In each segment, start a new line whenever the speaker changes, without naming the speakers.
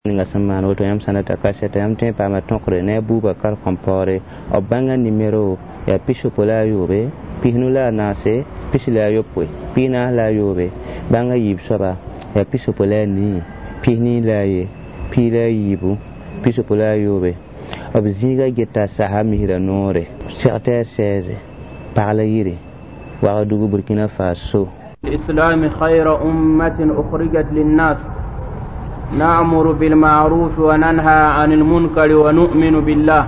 Ninga samman woto yam sanata kaseta yam te pa ma tonkre ne Boubacar Kampore obanga numero ya pishopola yobe pihnula nase pisila yopwe pina la yobe banga yib soba ya pishopola ni pihni la ye pila yibu pishopola yobe obzinga geta sahami hira nore certain 16 parla yiri wa dugu Burkina Faso
الإسلام خير أمة أخرجت للناس نأمر بالمعروف وننهى عن المنكر ونؤمن بالله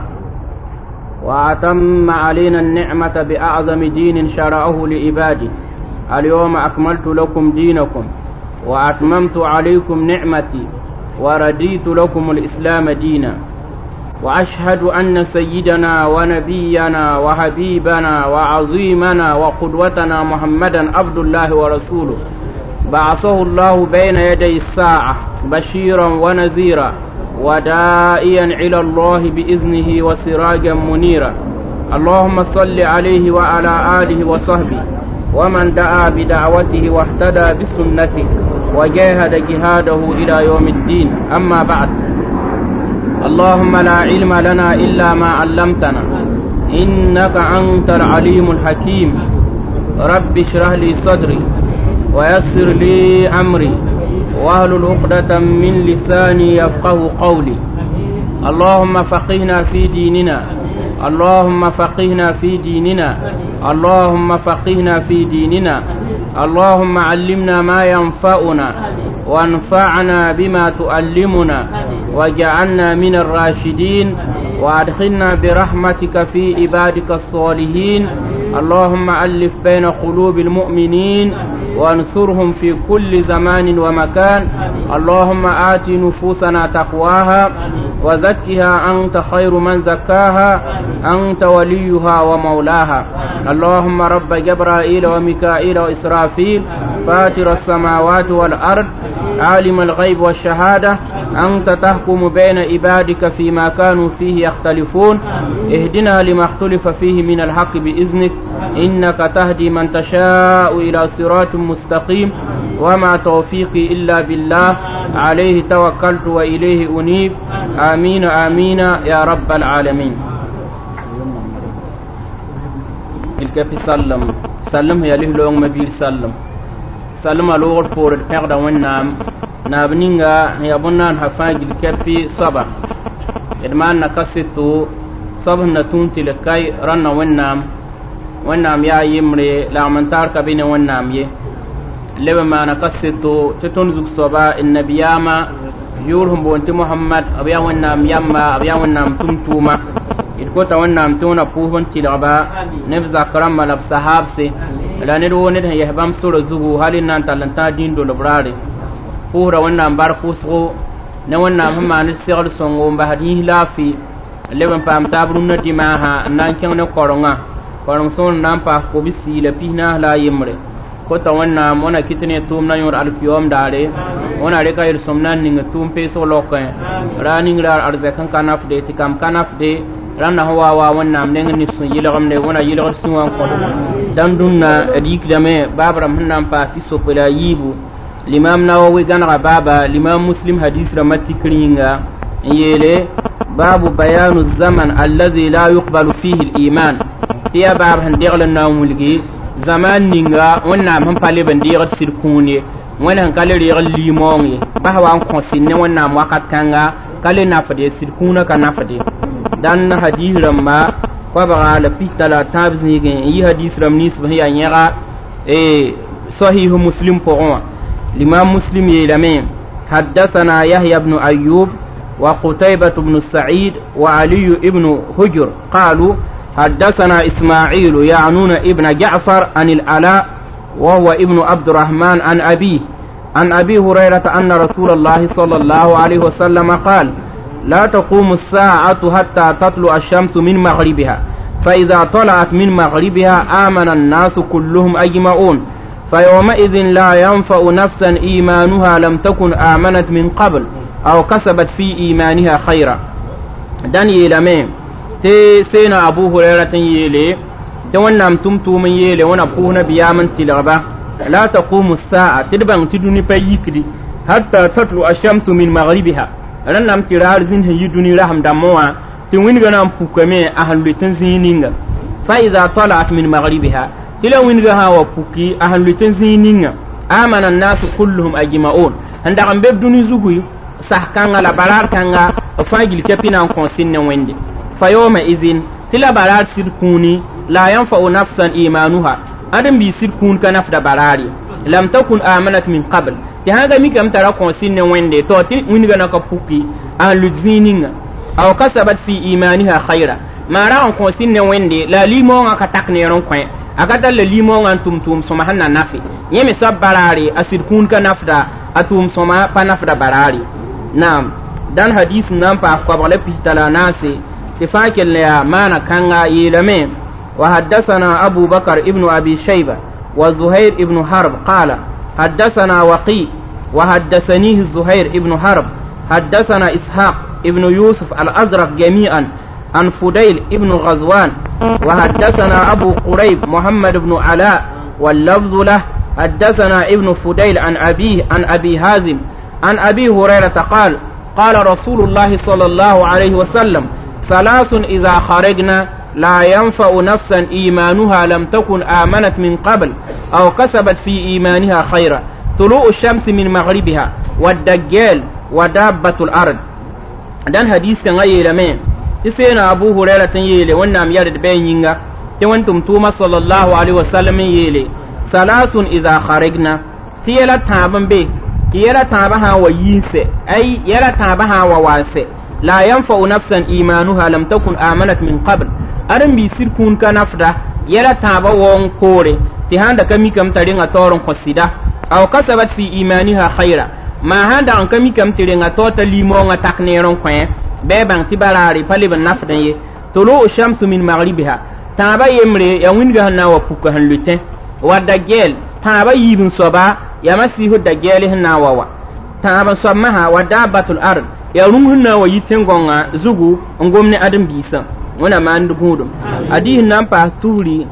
وأتم علينا النعمة بأعظم دين شرعه لعباده اليوم أكملت لكم دينكم وأتممت عليكم نعمتي ورديت لكم الإسلام دينا وأشهد أن سيدنا ونبينا وحبيبنا وعظيمنا وقدوتنا محمدا عبد الله ورسوله بعثه الله بين يدي الساعة بشيرا ونذيرا ودائيا إلى الله بإذنه وسراجا منيرا اللهم صل عليه وعلى آله وصحبه ومن دعا بدعوته واهتدى بسنته وجاهد جهاده إلى يوم الدين أما بعد اللهم لا علم لنا إلا ما علمتنا إنك أنت العليم الحكيم رب اشرح لي صدري ويسر لي أمري واحلل عقدة من لساني يفقه قولي اللهم فقهنا في ديننا اللهم فقهنا في ديننا اللهم فقهنا في ديننا اللهم علمنا ما ينفعنا وانفعنا بما تعلمنا وجعلنا من الراشدين وادخلنا برحمتك في عبادك الصالحين اللهم ألف بين قلوب المؤمنين وانصرهم في كل زمان ومكان اللهم آت نفوسنا تقواها وزكها أنت خير من زكاها أنت وليها ومولاها اللهم رب جبرائيل وميكائيل وإسرافيل فاتر السماوات والأرض عالم الغيب والشهادة أنت تحكم بين عبادك فيما كانوا فيه يختلفون اهدنا لما اختلف فيه من الحق بإذنك إنك تهدي من تشاء إلى صراط مستقيم وما توفيقي إلا بالله عليه توكلت وإليه أنيب آمين آمين يا رب العالمين. الكفي سلم يا له لون مبير سلم الأول فور الحقد والنام نابنينغا يبنان حفاج الكفي صبا إدمان نكسيتو صبح نتونتي لكي رنا والنام يا يمري لا منتار كبين والنام يه لما نكسيتو تتنزق صبا النبياما يورهم بونت محمد أبيا والنام يما أبيا والنام تمتوما إذكوتا والنام تونا بوهن تلعبا نفزا كرام ملاب صحابسي لا ندو ندها يهبام سورة زغو هالي نانتالنتا دين دو لبراري فورا والنام باركوسغو نوالنام هما نسيغل سونغو مبهديه لافي لبن فام تابرون دماها نانكيون نقرنا قرن سون نامبا كوبسي لبينا لا يمري كوتا والنام وانا كتني توم نيور الفيوم داري وانا ريكا يرسمنا نيغ توم بيسو لوكين رانيغ لار أرزاكن كاناف دي تكام كاناف دي رانا هوا والنام نيغ نفسن يلغم دي وانا يلغر سوان قدو داندونا ريك دمي بابرم هنام با كيسو بلا ييبو الإمام نووي غنغ بابا الإمام مسلم حديث رمتي كرينغا يلي باب بيان الزمن الذي لا يقبل فيه الإيمان تيا باب هنديغل النوم لغي زمان نينغا ونام هم بالي بنديغل سيركوني وانا هنكالي ريغل ليموني بحوان كونسين ونام وقت كانغا كالي نافدي سيركونا كنافدي دان حديث رمى وبغا لفيتا تابز نيغي يي حديث رمنيس بهي انيغا صحيح مسلم فوقوا الإمام مسلم يلمين حدثنا يحيى بن أيوب وقتيبة بن سعيد وعلي بن هجر قالوا حدثنا إسماعيل يعنون ابن جعفر عن العلاء وهو ابن عبد الرحمن عن أبي هريرة أن رسول الله صلى الله عليه وسلم قال لا تقوم الساعة حتى تطلع الشمس من مغربها فإذا طلعت من مغربها آمن الناس كلهم أجمعون فيومئذ لا ينفع نفسا إيمانها لم تكن آمنت من قبل أو كسبت في إيمانها خيرا دان يلمين تي سينا أبو هريرة يلي تونام تمتوم يلي ونبقونا بيامن تلغبا لا تقوم الساعة تدبان تدني بيكدي حتى تطلع الشمس من مغربها ran nam tirar zin yi duni raham da mowa ti winga nam pukame ahan lutin zininga fa iza talat min maghribiha tila winga ha wa puki ahan lutin zininga amana an-nas kulluhum ajma'un handa am be duni zugu sahkanga la barar kanga fagil kepina kon sinne wende fa yawma idhin tila barar sirkuni la yanfa'u nafsan imanuha adam bi sirkun ka nafda barari lam takun amanat min qabl ti hanga mi kam tara kon sinne wende to ti winga na ka puki an lujzininga aw kasabat fi imaniha khaira mara on kon sinne wende la limo nga ka takneron kwen akata la limo nga tum soma hanna nafi yemi sab barari asirkun ka nafda atum soma pa nafda barari nam dan hadith nam pa ko bale pitala nasi sifakil ya mana kanga yelame wa haddathana abu bakar ibn abi shayba wa zuhair ibn harb qala haddathana waqi wa haddathani zuhair ibn harb haddathana ishaq ibn yusuf al-azraq jami'an عن فديل ابن غزوان وحدثنا أبو قريب محمد بن علاء واللفظ له حدثنا ابن فديل عن أبيه عن أبي هازم عن أبي هريرة قال قال رسول الله صلى الله عليه وسلم ثلاث إذا خرجنا لا ينفع نفسا إيمانها لم تكن آمنت من قبل أو كسبت في إيمانها خيرا طلوع الشمس من مغربها والدجال ودابة الأرض دان حديث كان يلمين تسينا أبو هريرة يلي ونام يرد بينينغا تونتم توما صلى الله عليه وسلم يلي ثلاث إذا خرجنا تيلا تابن بي يلا تابها وينسي أي يلا تابها وواسي لا ينفع نفسا إيمانها لم تكن آمنت من قبل أرم بيسير كون كنفدا يلا تابا وون كوري تهاندا كمي كم ترين تورن قصيدا أو كسبت في إيمانها خيرا ما هاندا أن كمي كم ترين توتا ليمون تكنيرون كوين بيبان تباراري فلبن نفدا طلوع الشمس من مغربها تابا يمري يوينغا هنا وفوكا هنلوتين والدجال تابا يبن صبا يمسيه الدجال هنا ووا تابا صمها ودابة الأرض يروم هنا ويتنغونا زوغو انغومني أدم بيسا ونا ما عندكم أديه نامبا توري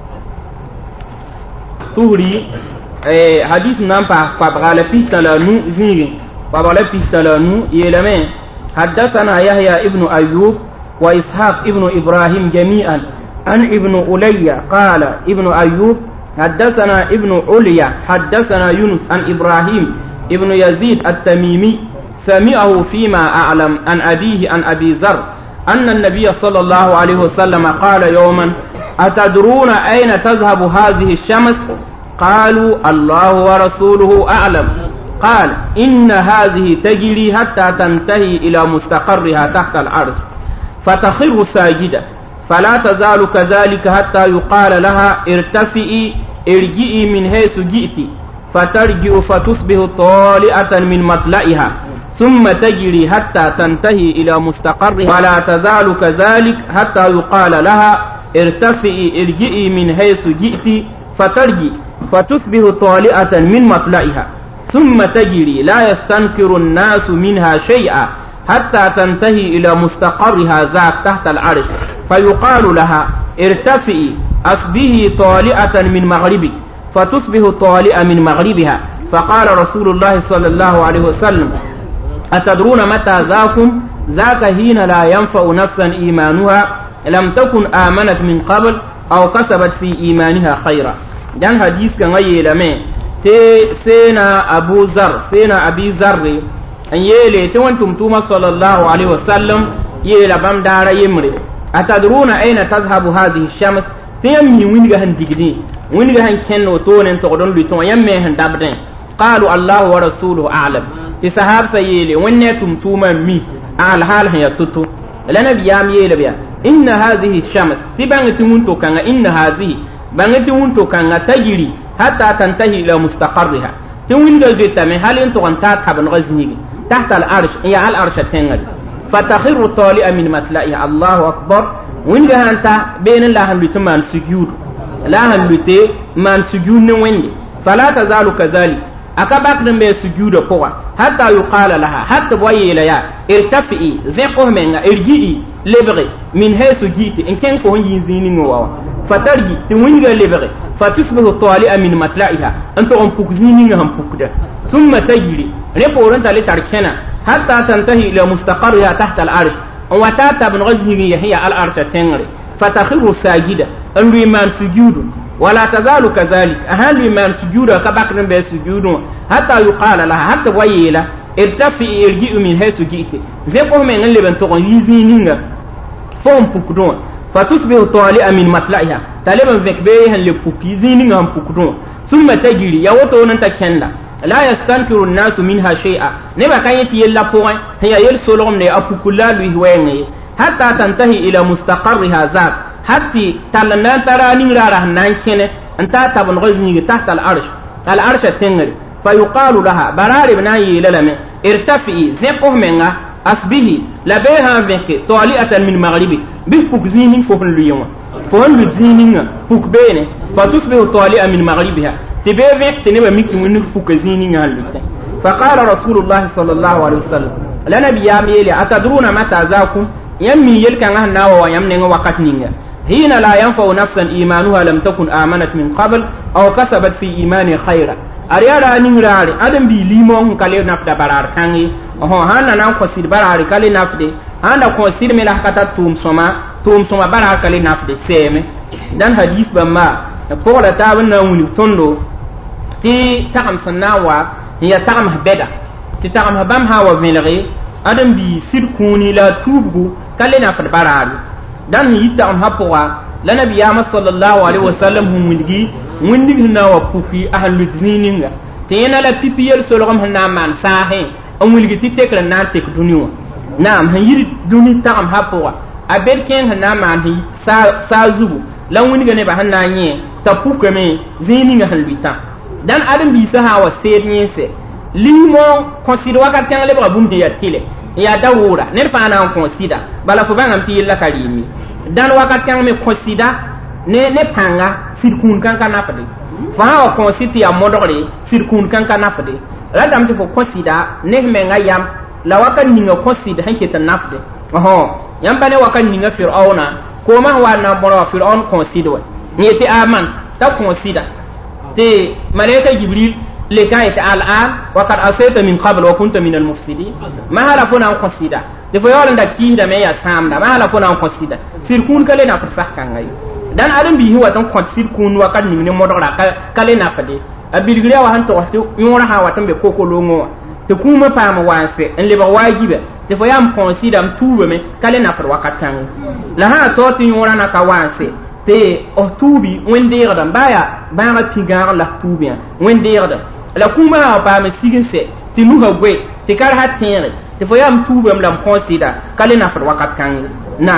حديث نامبا فابغال بيتلا نو زيري فابغال بيتلا نو يلمين حدثنا يحيى ابن أيوب وإسحاق ابن إبراهيم جميعا عن ابن أولية قال ابن أيوب حدثنا ابن عليا حدثنا يونس عن إبراهيم ابن يزيد التميمي سمعه فيما أعلم عن أبيه عن أبي ذر أن النبي صلى الله عليه وسلم قال يوما أتدرون أين تذهب هذه الشمس قالوا الله ورسوله أعلم قال إن هذه تجري حتى تنتهي إلى مستقرها تحت العرش فتخر ساجدة فلا تزال كذلك حتى يقال لها ارتفئي ارجئي من حيث جئت فترجع فتصبح طالئة من مطلعها ثم تجري حتى تنتهي إلى مستقرها فلا تزال كذلك حتى يقال لها ارتفئي ارجئي من حيث جئت فترجع فتصبح طالئة من مطلعها ثم تجري لا يستنكر الناس منها شيئا حتى تنتهي إلى مستقرها ذاك تحت العرش فيقال لها ارتفئي أصبحي طالئة من مغربك فتصبح طالئة من مغربها فقال رسول الله صلى الله عليه وسلم أتدرون متى ذاكم ذاك حين لا ينفع نفسا إيمانها لم تكن آمنت من قبل أو كسبت في إيمانها خيرا جان حديث كان يلمين سينا أبي ذر أن يلي تونتم توما صلى الله عليه وسلم يلا بام دارا يمري أتدرون أين تذهب هذه الشمس تيمي وينغا هنديغدي وينغا هن كنو تونن تقدون لتون يمي هن دابدين قالوا الله ورسوله أعلم تسحاب سيلي ونتم توما مي على حال هي تتو لنا بيام يلي بيا إن هذه الشمس تبان تمونتو كان إن هذه بان تمونتو كان تجري حتى تنتهي إلى مستقرها تونغا زيتا من حال انتو انتات حبن غزنيغي تحت العرش هي على العرش تنغل فتخر طالئة من مطلعها الله أكبر وينغا هانتا بين الله هنلوتي من سجود لا هنلوتي من سجود نويني فلا تزال كذلك أكباك نمبي سجود قوة حتى يقال لها حتى بوي ليا ارتفئي زيقه منها ارجئي لبغي من حيث جيتي إن كان فهن ينزيني نواوا فترجي تونغا لبغي فتصبح طالئة من مطلعها أنت أنفق زيني هم فقدا ثم تجري ريبورن تالي تركنا حتى تنتهي إلى مستقرها تحت العرش وتاتا بن غزني هي العرش تنغري فتخر ساجدة الإيمان سجود ولا تزال كذلك أهل الإيمان سجود كبكر بسجود حتى يقال لها حتى ويلا ارتفعي ارجئ من حيث جئت زيقه من اللي بنتقن يزينينغ فهم بكدون فتصبح طالئة من مطلعها تالبا بكبيها اللي بكيزينينغ بكدون ثم تجري يوتون انت كندا لا يستنكر الناس منها شيئا نبا كان يتي يلا بوين هي يلسلهم ني أبوكلا لوهوين حتى تنتهي إلى مستقرها ذات حتى تلنا ترى نيرا نانكين انت تبن غزني تحت العرش تنغري فيقال لها براري بناي للمه ارتفعي زقه منها أصبه لبيها بك طالئة من مغربي بفك زينين فهن ليوم فهن زينين فك بينه فتصبح طالئة من مغربها تبيك تنبى ميك من فك زينين هالبتة فقال رسول الله صلى الله عليه وسلم لنا بيامي أتدرون متى ذاكم يمي يلكن ناو ويمنع وقت نينغا حين لا ينفع نفسا إيمانها لم تكن آمنت من قبل أو كسبت في إيمان خيرا أريالا نيراري أدم بي ليمون كالي نفدا برار كاني هانا نام كسير برار كالي نفدي هانا كسير ملا كتا توم سوما برار كالي نفدي سيمي دان حديث بما فولا تابنا وني توندو تي تقم سناوا هي تقم هبدا تي تقم هبام هاوا فينغي أدم بي سير كوني لا توبو كالي نفد برار dan yita am hapwa la nabiyama sallallahu alaihi wasallam hum wilgi windig na wa pufi ahlu zininga tena la pipiyel sologam na man sahe am wilgi ti tekra na tek duniwa naam han yiri duni ta am hapwa abel ken na man hi sa zubu la windiga ne ba hanna nye ta puka me zininga halbita dan adam bi saha wa sernye se limo consider wakat kan le ba bum de yatile ya dawura ne fa na consider bala fo bangam ti la karimi dan wakat kan me consider ne panga firkun kan kana fade fa wa consider ya modore firkun kan kana fade la dam ti fo consider ne me ngayam la wakat ni nga consider hanke tan nafde yam bane wakat ni nga fir'auna ko ma wa na boro fir'aun consider ni ti aman ta consider te malaika jibril لكاية الآن وقد أصيت من قبل وكنت من المفسدين ما هلا فونا قصيدة دفعوا لنا كيدا ما يسام ما هلا فونا قصيدة فيركون كلنا في الفحكة غاي دان أدم به هو تون قصيد كون وقد من مدرة كلنا فدي أبيرجليا وهن توحتو يورها وتم بكوكو لونغوا تكون ما فهم وانسى إن اللي بواجبه دفعوا يوم قصيدة متوبة من كلنا في الوقت كان لها صوت يورنا كوانسى te o tubi wende gadam baya tigar la tubi wende gadam la kuma ba me siginse ti nu ha gwe ti kar ha tere ti fo yam tubi am lam consider kale na far wakat kan na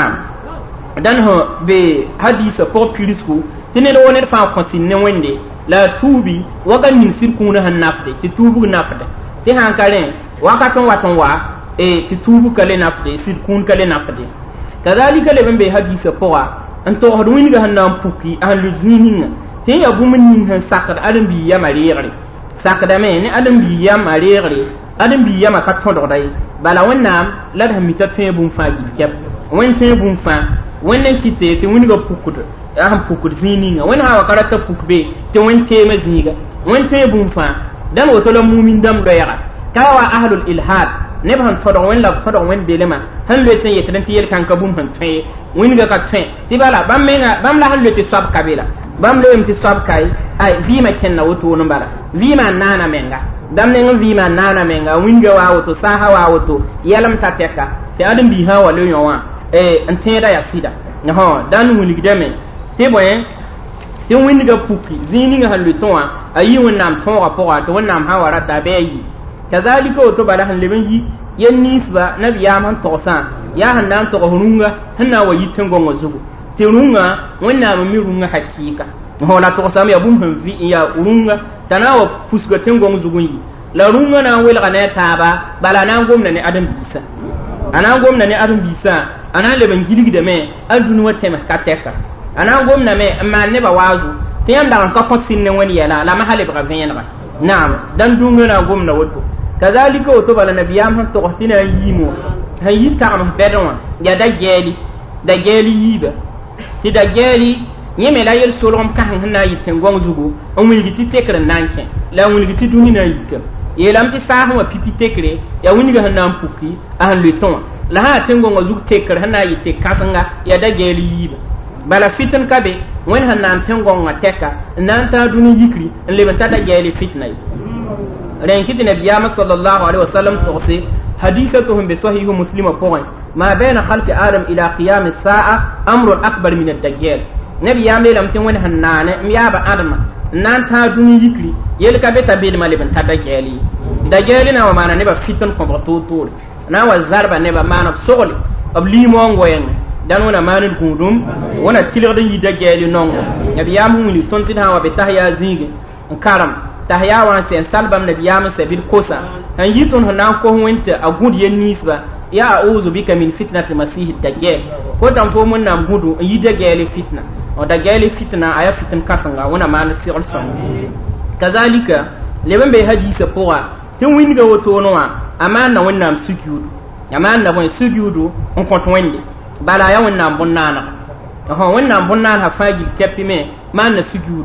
dan ho be hadisa po pirisku ti ne woni fa continue wende la tubi wagan min sirkuna han nafde ti tubu nafde ti han kare waton wa ti tubu kale nafde sirkun kale nafde kadhalika le be hadisa po anto hadu winga hanam puki ahlu zinin te ya bumin han sakar adam bi ya mariyare sakada me ne adam bi ya mariyare adam bi ya maka todo dai bala wannan la da mita fe bun fa gi kep wen te bun fa wannan kite te winga pukudo aham pukud zinin wen ha wakarata pukbe te wen te mazniga wen te bun fa dan wato la mumin dam do yara kawa ahlul ilhad ne ban fodon wen la fodon wen belema han le tan yetan ti yel kan kabum han tay win ga ka tay ti bala bam la han le ti sab kabila bam le ti sab kai ai vima kenna woto no bala vima nana menga dam ne vima nana menga win ga wa woto sa ha wa woto yalam tateka te adam bi ha wa le yowa anteda ya sida no dan wuli gidame te boyen te win ga puki zini ga han le ton ayi won nam ton rapport to won nam ha wa rata beyi كذلك وتبع لهم لبنجي ينسبة نبي يامن توسان يا هندان تقهرونغا هنا ويتنغون وزوجو ترونغا ونا مميرونغا حقيقة هو لا توسام يا بوم في يا رونغا تناو فسكو تنغون وزوجي لا رونغا نا ويل غنا تابا بلا نانغوم نني ادم بيسا انا غوم نني ادم بيسا انا لبنجي دمي ادون وتما كاتيكا انا غوم نمي ما نبا وازو تيان دان كا كوتين ني وني يلا لا ما حالي بغفينغا نعم دان دونغا غوم نا وتو كذلك وتبع النبيام هم تقتنا يمو هي تعم بدون يا دجالي يبا تي دجالي يمي لا يل سولم كان هنا يتنغون زوغو او ملغي تي تكر نانكن لا ملغي تي دوني نا يك yelam ti saah wa pipi tekre ya wuniga hanan puki ahan le ton la ha tengo ngo zuk tekre hana yite kasanga ya da geli yiba bala fitin kabe wen hanan tengo ngo teka nan ta duni yikri le ban ta da geli fitna ren kiti nabiyama sallallahu alaihi wasallam soxi hadithatuhum bi sahih muslim point ma bayna khalqi adam ila qiyam as-sa'a amrun akbar min ad-dajjal nabiyama lam tin wen hanane miyaba adama nan ta duni yikri yel ka beta bil maliban ta dajjali dajjali na wa mana ne ba fiton ko to to na wa zarba ne ba mana sogli ab limo ngoyen dan wona manul kundum wona tilir yi dajjali non nabiyama mu ni tonti ha wa betahya zinge karam tahya wa sen salbam nabiyama sabil kosa an yitun hanan ko wonta agud yen nisba ya a'udhu bika min fitnati masih ad-dajjal ko tan fo mun nam gudu yi dajjali fitna o dajjali fitna aya fitin kafanga wana man sigal son kazalika leben be hadisa poa tin winga woto no amana wannan sujudu amana bon sujudu on konto wende bala ya wannan bonnana wannan bonnana ha faji keppi me man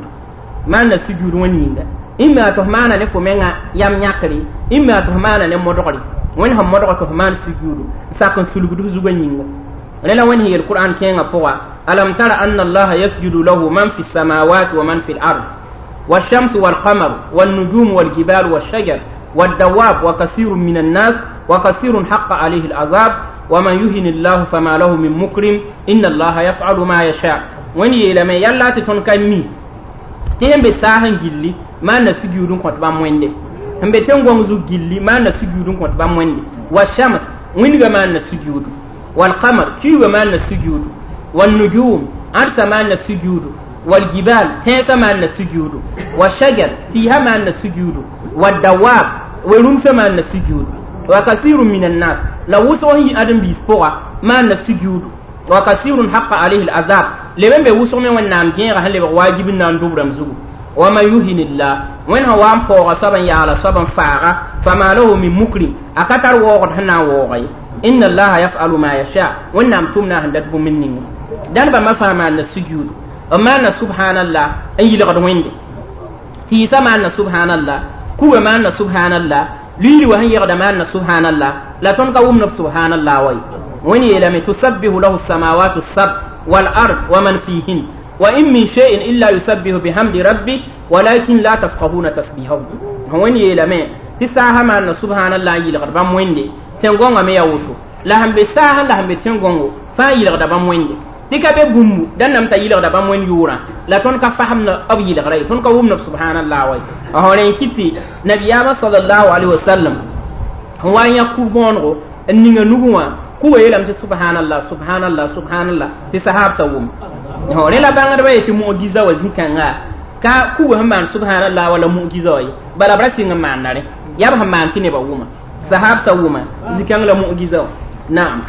sujudu woni inda imma to mana ne ko menga yam nyakri imma to mana ne modokri woni ha modokri to man sujudu sakon sulugudu zuganninga lela woni yel qur'an kenga poa alam tara anna allaha yasjudu lahu man fi samawati wa man fi al-ard wash-shamsu wal-qamaru wan-nujumu wal-jibalu wash-shajar wad-dawab wa kathirun minan nas wa kathirun haqqa alayhi al-'adhab wa man yuhinillahu fama lahu min mukrim inna allaha yaf'alu ma yasha woni yela me yalla ti ton kanni tembe sahan gilli mana sujudun ko ba mwende mbe tengon zu gilli mana sujudun ko ba mwende wash-shams woni ga mana sujudu wal-qamar kiwa mana sujudu wan-nujum arsa mana sujudu والجبال تيسا ما السجود والشجر فيها ما السجود والدواب ورمس ما السجود وكثير من الناس لو وسوه أدم بيسبوع ما السجود وكثير حق عليه العذاب لمن بيوسو من والنام جيرا هل واجب النام دوب رمزو وما يهين الله وين هو أم فوق صبا يعلى صبا فارغ فما له من مكرم أكتر وغد هنا وغي إن الله يفعل ما يشاء والنام تمنا هندب منه دان بما فهم أن السجود أمانا سبحان الله أن يلغد ويندي تيسا مانا سبحان الله كوة مانا سبحان الله ليري وهن يغد مانا سبحان الله لا تنقوم سبحان الله وين لم تسبه له السماوات السبع والأرض ومن فيهن وإن من شيء إلا يسبه بحمد ربي ولكن لا تفقهون تسبيحهم وين لم تساها مانا سبحان الله يلغد بام ويندي تنقوم ميا وطو لهم بساها لهم بتنقوم فا يلغد بام ويندي tika be bumbu dan nam ta yila da bam wen yura la ton ka faham na ab yila ray ton ka wumna subhanallah wa ahore kiti nabiyama sallallahu alaihi wasallam wa yakku bongo ninga nuguwa ku yelam ti subhanallah subhanallah subhanallah ti sahab tawum ahore la bangar be ti mu'jiza wa zikanga ka ku hamman subhanallah wala mu'jiza wa bala brasinga manare yab hamman ti ne ba wuma sahab tawuma zikanga la mu'jiza na'am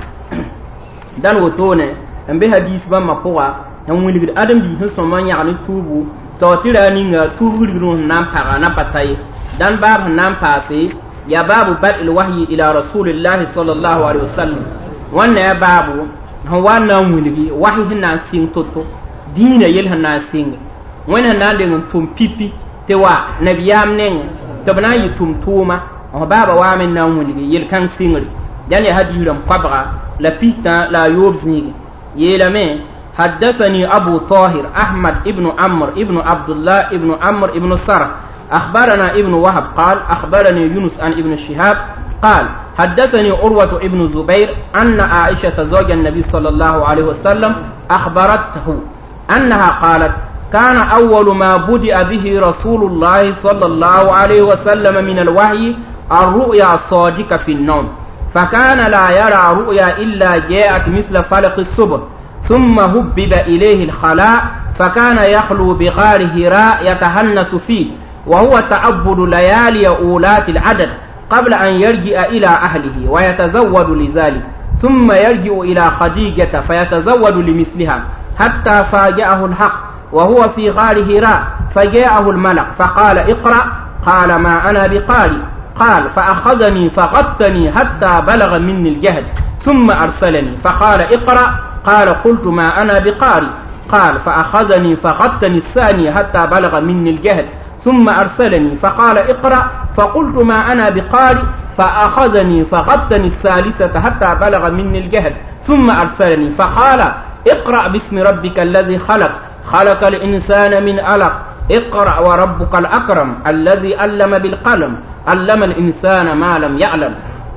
dan wotone ambe hadith ba mapoa han wuli adam bi hin so man yaani tubu to tirani nga tubu ru nan para na patay dan bab nan paase ya babu bad'il wahyi ila rasulillah sallallahu alaihi wasallam wanna ya babu han wanna wuli wahyi nan sing toto dina yel han nan sing wanna nan de tum pipi te wa nabiyam nen to bana yi tum tuma o baba wa men nan wuli yel kan singri dan ya hadiram qabra la pita la yobzni يلمي حدثني أبو طاهر أحمد ابن عمرو ابن عبد الله ابن عمرو ابن سرح أخبرنا ابن وهب قال أخبرني يونس عن ابن شهاب قال حدثني عروة ابن زبير أن عائشة زوج النبي صلى الله عليه وسلم أخبرته أنها قالت كان أول ما بدأ به رسول الله صلى الله عليه وسلم من الوحي الرؤيا الصادقة في النوم فكان لا يرى رؤيا إلا جاءت مثل فلق الصبح ثم هبب إليه الخلاء فكان يخلو بغار هراء يتهنس فيه وهو تعبد ليالي أولات العدد قبل أن يرجع إلى أهله ويتزود لذلك ثم يرجع إلى خديجة فيتزود لمثلها حتى فاجأه الحق وهو في غار هراء فجاءه الملك فقال اقرأ قال ما أنا بقارئ قال فأخذني فغطني حتى بلغ مني الجهد ثم أرسلني فقال اقرأ قال قلت ما أنا بقارئ قال فأخذني فغطني الثاني حتى بلغ مني الجهد ثم أرسلني فقال اقرأ فقلت ما أنا بقارئ فأخذني فغطني الثالثة حتى بلغ مني الجهد ثم أرسلني فقال اقرأ باسم ربك الذي خلق خلق الإنسان من علق اقرأ وربك الأكرم الذي علم بالقلم علم الإنسان ما لم يعلم.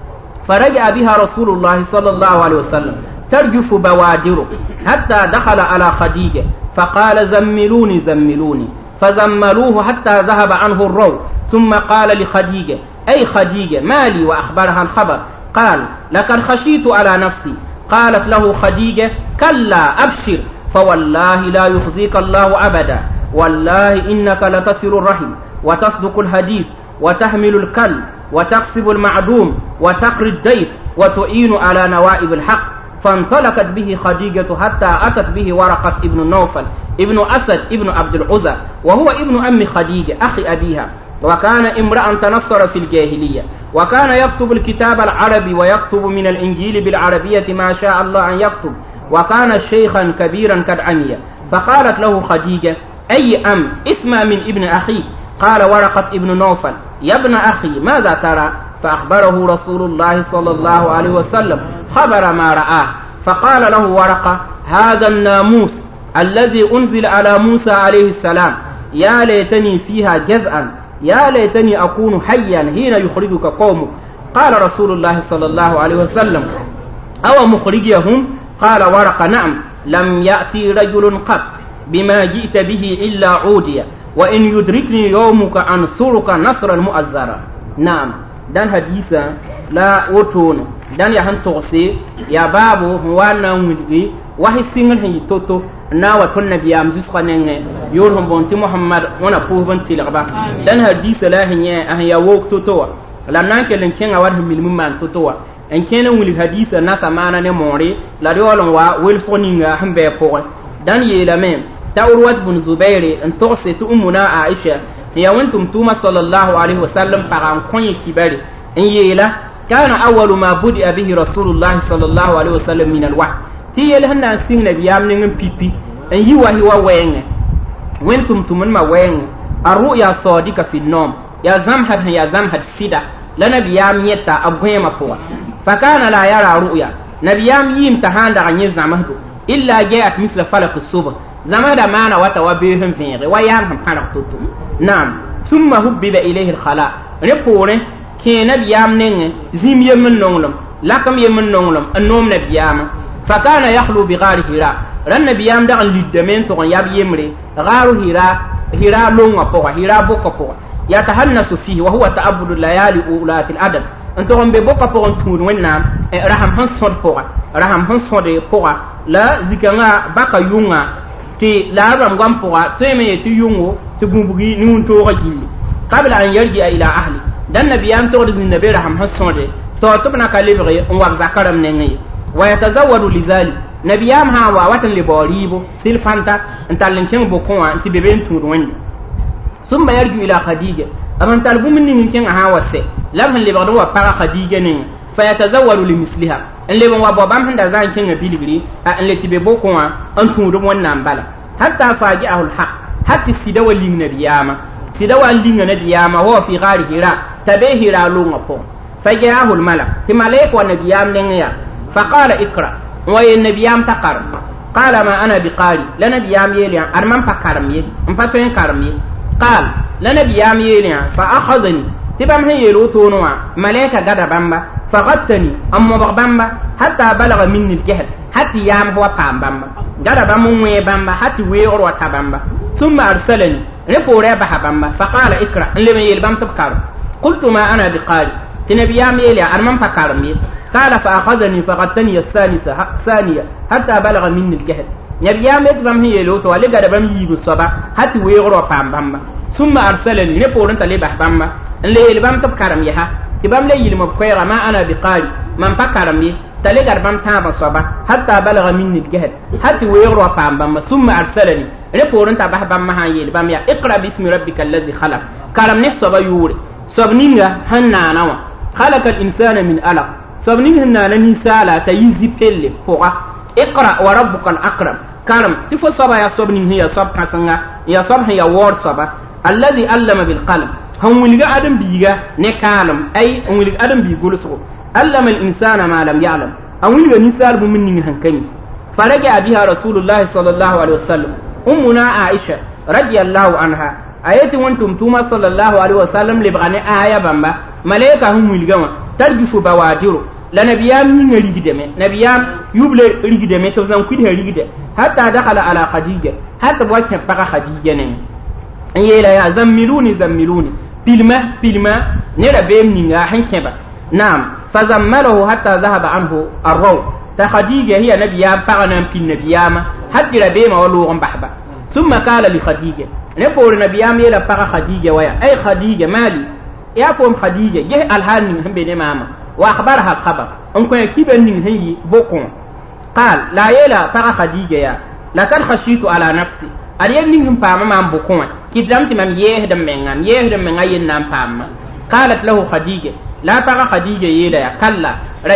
فرجع بها رسول الله صلى الله عليه وسلم ترجف بوادره حتى دخل على خديجة فقال زملوني زملوني فزملوه حتى ذهب عنه الروع ثم قال لخديجة أي خديجة ما لي وأخبرها الخبر قال لقد خشيت على نفسي. قالت له خديجة كلا أبشر فوالله لا يخزيك الله أبدا والله إنك لتصل الرحم وتصدق الحديث وتحمل الكل وتكسب المعدوم وتقري الضيف وتعين على نوائب الحق. فانطلقت به خديجة حتى أتت به ورقة ابن نوفل ابن أسد ابن عبد العزى وهو ابن أم خديجة أخي أبيها وكان امرأ تنصر في الجاهلية وكان يكتب الكتاب العربي ويكتب من الإنجيل بالعربية ما شاء الله أن يكتب وكان شيخا كبيرا قد عمي. فقالت له خديجة أي أم اسمع من ابن أخي. قال ورقة ابن نوفل يا ابن أخي ماذا ترى؟ فأخبره رسول الله صلى الله عليه وسلم خبر ما رآه. فقال له ورقة هذا الناموس الذي أنزل على موسى عليه السلام يا ليتني فيها جزءا يا ليتني أكون حيا حين يخرجك قومك. قال رسول الله صلى الله عليه وسلم أو مخرجهم؟ قال ورقة نعم لم يأتي رجل قط بما جئت به إلا عودي وإن يدركني يومك أنصرك نصر المؤذرة. نعم دان حديثا لا وتون دان يا هن توسي يا بابو وانا ولدي وحي سينغل هي توتو na wa ton nabiyam jusqa nenge yor hon bonti muhammad wana ko ban tilaba dan hadisa la hinya ah ya wok toto la nan ke len kenga war milmu man toto en kene wuli hadisa na samana ne more la dolon wa wel foninga hambe ko dan yela mem tawrwat bin zubair en toxe tu ummuna aisha ya wantum tuma sallallahu alaihi wasallam param konyi kibari en yela kana awwalu ma budi bihi rasulullah sallallahu alaihi wasallam min alwahy ti yel hanna sing nabiyam ngin pipi en yi wahi wa wenge wentum tumun ma wenge arruya sadika fi nom ya zamhad sida la nabiyam yeta abwema po fakana la yara ruya nabiyam yim tahanda anyi zamahdu illa ja'at misla falaq as-subh zamada mana wata wa bihim fi'ri wa yam ham halaq tutum nam thumma hubbiba ilayhi al-khala repore ke nabiyam nenge zim yemen nonglum lakam yemen nonglum anom nabiyam fakana yakhlu bi ghar hira ran nabiyam da liddamen to yab yemre gharu hira longa po hira boko po yatahannasu fihi wa huwa ta'abbudu layali ulati al-adad anto be boko po tun wenna raham han sod po raham han sode po la zikanga baka yunga ti la ram gam po to me ti yungo ti gumbugi nun to gili qabla an yarji ila ahli dan nabiyam to din nabi raham han sode to bna kalibre on wa zakaram nengi ويتزود لذلك نبيام ها واتن لبوريبو سيلفانتا انت لنكين بوكوا انت بيبين تورون ثم يرجع الى خديجه اما طلبوا مني ممكن ها وسه لم اللي بغدوا بارا خديجه نين فيتزود لمثلها اللي بوا بابام هندا زان كين بيلغري اللي تبي بوكوا ان تورون wannan bala hatta faji'ahu alhaq hatta sidawa lin nabiyama sidawa lin nabiyama wa fi ghari hira tabehira lunga po faji'ahu almalak timalek wa nabiyam nenga فقال اقرأ وي النبيام تقر قال ما أنا بقاري لنبيام يلي أرمان فكرمي مفتوين كرمي قال لنبيام يلي فأخذني تبام هي يلوتونوا ملائكة قد بامبا فغطني أما بامبا حتى بلغ مني الجهل حتى يام هو قام بامبا قد بامو بامبا حتى ويغر وتبامبا ثم أرسلني نفوري بها بامبا فقال اقرأ لما يلبام تبكر قلت ما أنا بقاري تنبيام يلي أرمان فكرمي قال فأخذني فغطني الثانية حتى بلغ مني الجهل نبيام يتبم هي لوتو ولقد بم يجو الصبا حتى ويغرو بامبا ثم أرسلني نبور انت لبح بامبا اللي يلبام تبكرم يها تبام لي يلمبكير ما أنا بقاري من فكرم يه تلقى بام تابا الصبا حتى بلغ مني الجهل حتى ويغرو بامبا ثم أرسلني نبور انت بح بام هاي يلبام يا اقرأ باسم ربك الذي خلق كرم نفسه يوري صبنينغا هنا نوا خلق الإنسان من علق صبنين هنا لني سالة تيزي بيلي فوقا اقرأ وربك الأكرم كرم تفو صبا يا صبنين هي صب حسنة يا صب هي وور صبا الذي علم بالقلم هم ولغا ادم بيغا نكالم اي هم ولغا ادم بيغلسو علم الانسان ما لم يعلم ان ولغا نسال بمن هنكني فرجع بها رسول الله صلى الله عليه وسلم امنا عائشه رضي الله عنها ayati wontum tuma sallallahu alaihi wasallam le bagane aya bamba malaika hum wilgama tarjifu bawadiru la nabiyam ni rigideme nabiyam yuble rigideme to zan kudi rigide hatta dakhala ala khadija hatta wakin faqa khadija ne yela ya zammiluni pilma ne rabem ni nga hankeba naam fazammalahu hatta dhahaba anhu arraw ta khadija hiya nabiyam faqana pin nabiyama hatta rabema walu bahba ثم قال لخديجه نقول نبيام يلا فقا خديجه ويا اي خديجه مالي يا فوم خديجه جه الحال من بين ماما واخبرها خبر ان كان كيبن من هي بوكم قال لا يلا فقا خديجه يا لقد خشيت على نفسي اريد من فاما ما بوكم كدمت من يهدم من ين فاما قالت له خديجه لا فقا خديجه يلا يا كلا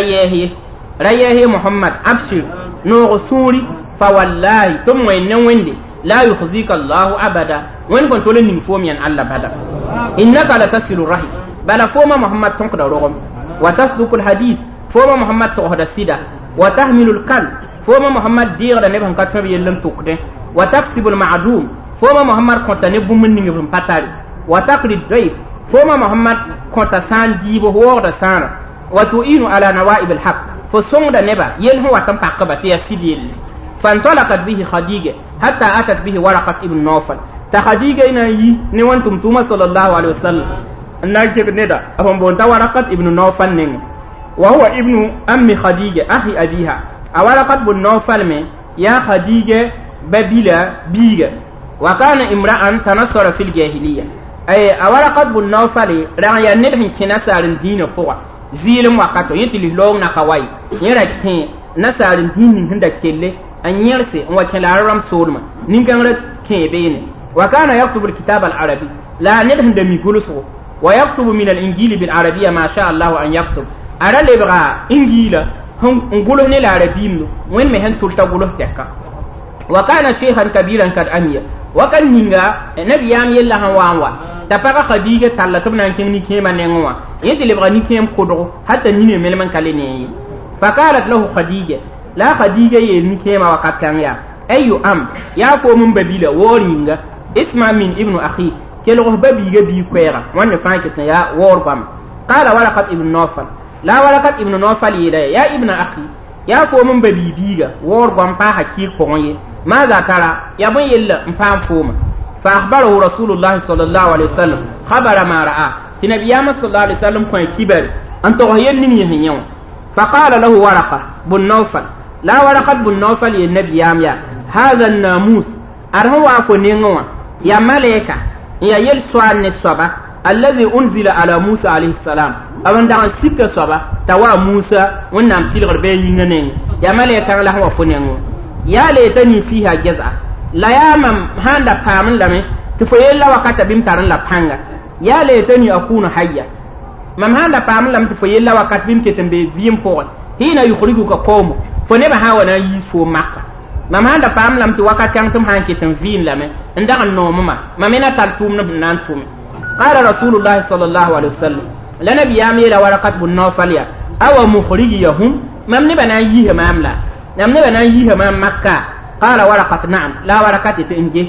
ريه محمد ابشر نور سوري فوالله ثم وينوندي لا يخزيك الله أبدا وين كنت لن فوميا الله بدا إنك لتصل الرحم بلا فوما محمد تنقل رغم وتصدق الحديث فوما محمد تقهد السيدة وتحمل الكل فوما محمد ديغ نبهم كتب يلم تقده وتكسب المعدوم فوما محمد كنت نبو من نبهم بطاري وتقري الضيف فوما محمد كنت سان جيبه وغد سانا وتؤين على نوائب الحق فصنع نبا يلهم وتنفق بتيا سيديل فانطلقت به خديجة حتى أتت به ورقة ابن نوفل تخديجة إنه نوانتم توما صلى الله عليه وسلم الناجب ندا أهم بونتا ورقة ابن نوفل نين وهو ابن أم خديجة أخي أبيها ورقة ابن نوفل من يا خديجة ببيلة بيجة وكان امرأة تنصر في الجاهلية أي ورقة ابن نوفل رأي ندهم كنسار الدين فوق زيلم وقتو يتلي لون نقواي يرى نسار الدين هندا كله أن يرسي وكان العرام سولما نيجان كيبين وكان يكتب الكتاب العربي لا ندهم دمي كلسو ويكتب من الإنجيل بالعربية ما شاء الله أن يكتب أرى اللي بغا إنجيلا هم نقوله العربي وين مهن سلطة قوله تكا وكان شيخا كبيرا قد أمير وكان نيجا نبي يام يلا هوانوا تفاق خديجة تلتبنا كني كيما نعوا يدي اللي بغا نكيم قدره حتى نيني ملمن كاليني فقالت له خديجة لا خديجة يلمي كيما وقت كان يا أي أم يا فوم ببيلة وورينغا اسمع من ابن أخي كله ببيجة بيكويرا وانا فانك يا ووربام قال ورقة ابن نوفل لا ورقة ابن نوفل يا ابن أخي يا فوم ببيجة ووربام فاها كير فوني ماذا ترى يا بني يلا مفهم فوم فأخبره رسول الله صلى الله عليه وسلم خبر ما رأى النبي صلى الله عليه وسلم كان كبر أنت وهيني يهنيون فقال له ورقة بن نوفل لا ورقة بن نوفل النبي ياميا هذا الناموس أرهو أكو نينوا يا ملائكة يا يلسوان الصبا الذي أنزل على موسى عليه السلام أبن دعان سكة صبا توا موسى ونام تلغر بينين يا ملائكة له أكو نينوا يا ليتني فيها جزء لا يامم هاندا كامل لمي تفويل لا وقت بمتارن لبحانغا يا ليتني أكون حيا مم هاندا كامل لم تفويل لا وقت بمتتن بزيم فوق هنا يخرجك قوم فنبا هاونا يسو مكة مم هاندا كامل لم توقت كانتم هانكتن فين لمي اندغ النومما ممنا تلتوم نبنانتوم قال رسول الله صلى الله عليه وسلم لنبي يامير ورقة بن نوفل أو مخرجيهم مم نبنا ييه ماملا مم نبنا ييه مام مكة قال ورقة نعم لا ورقة تنجي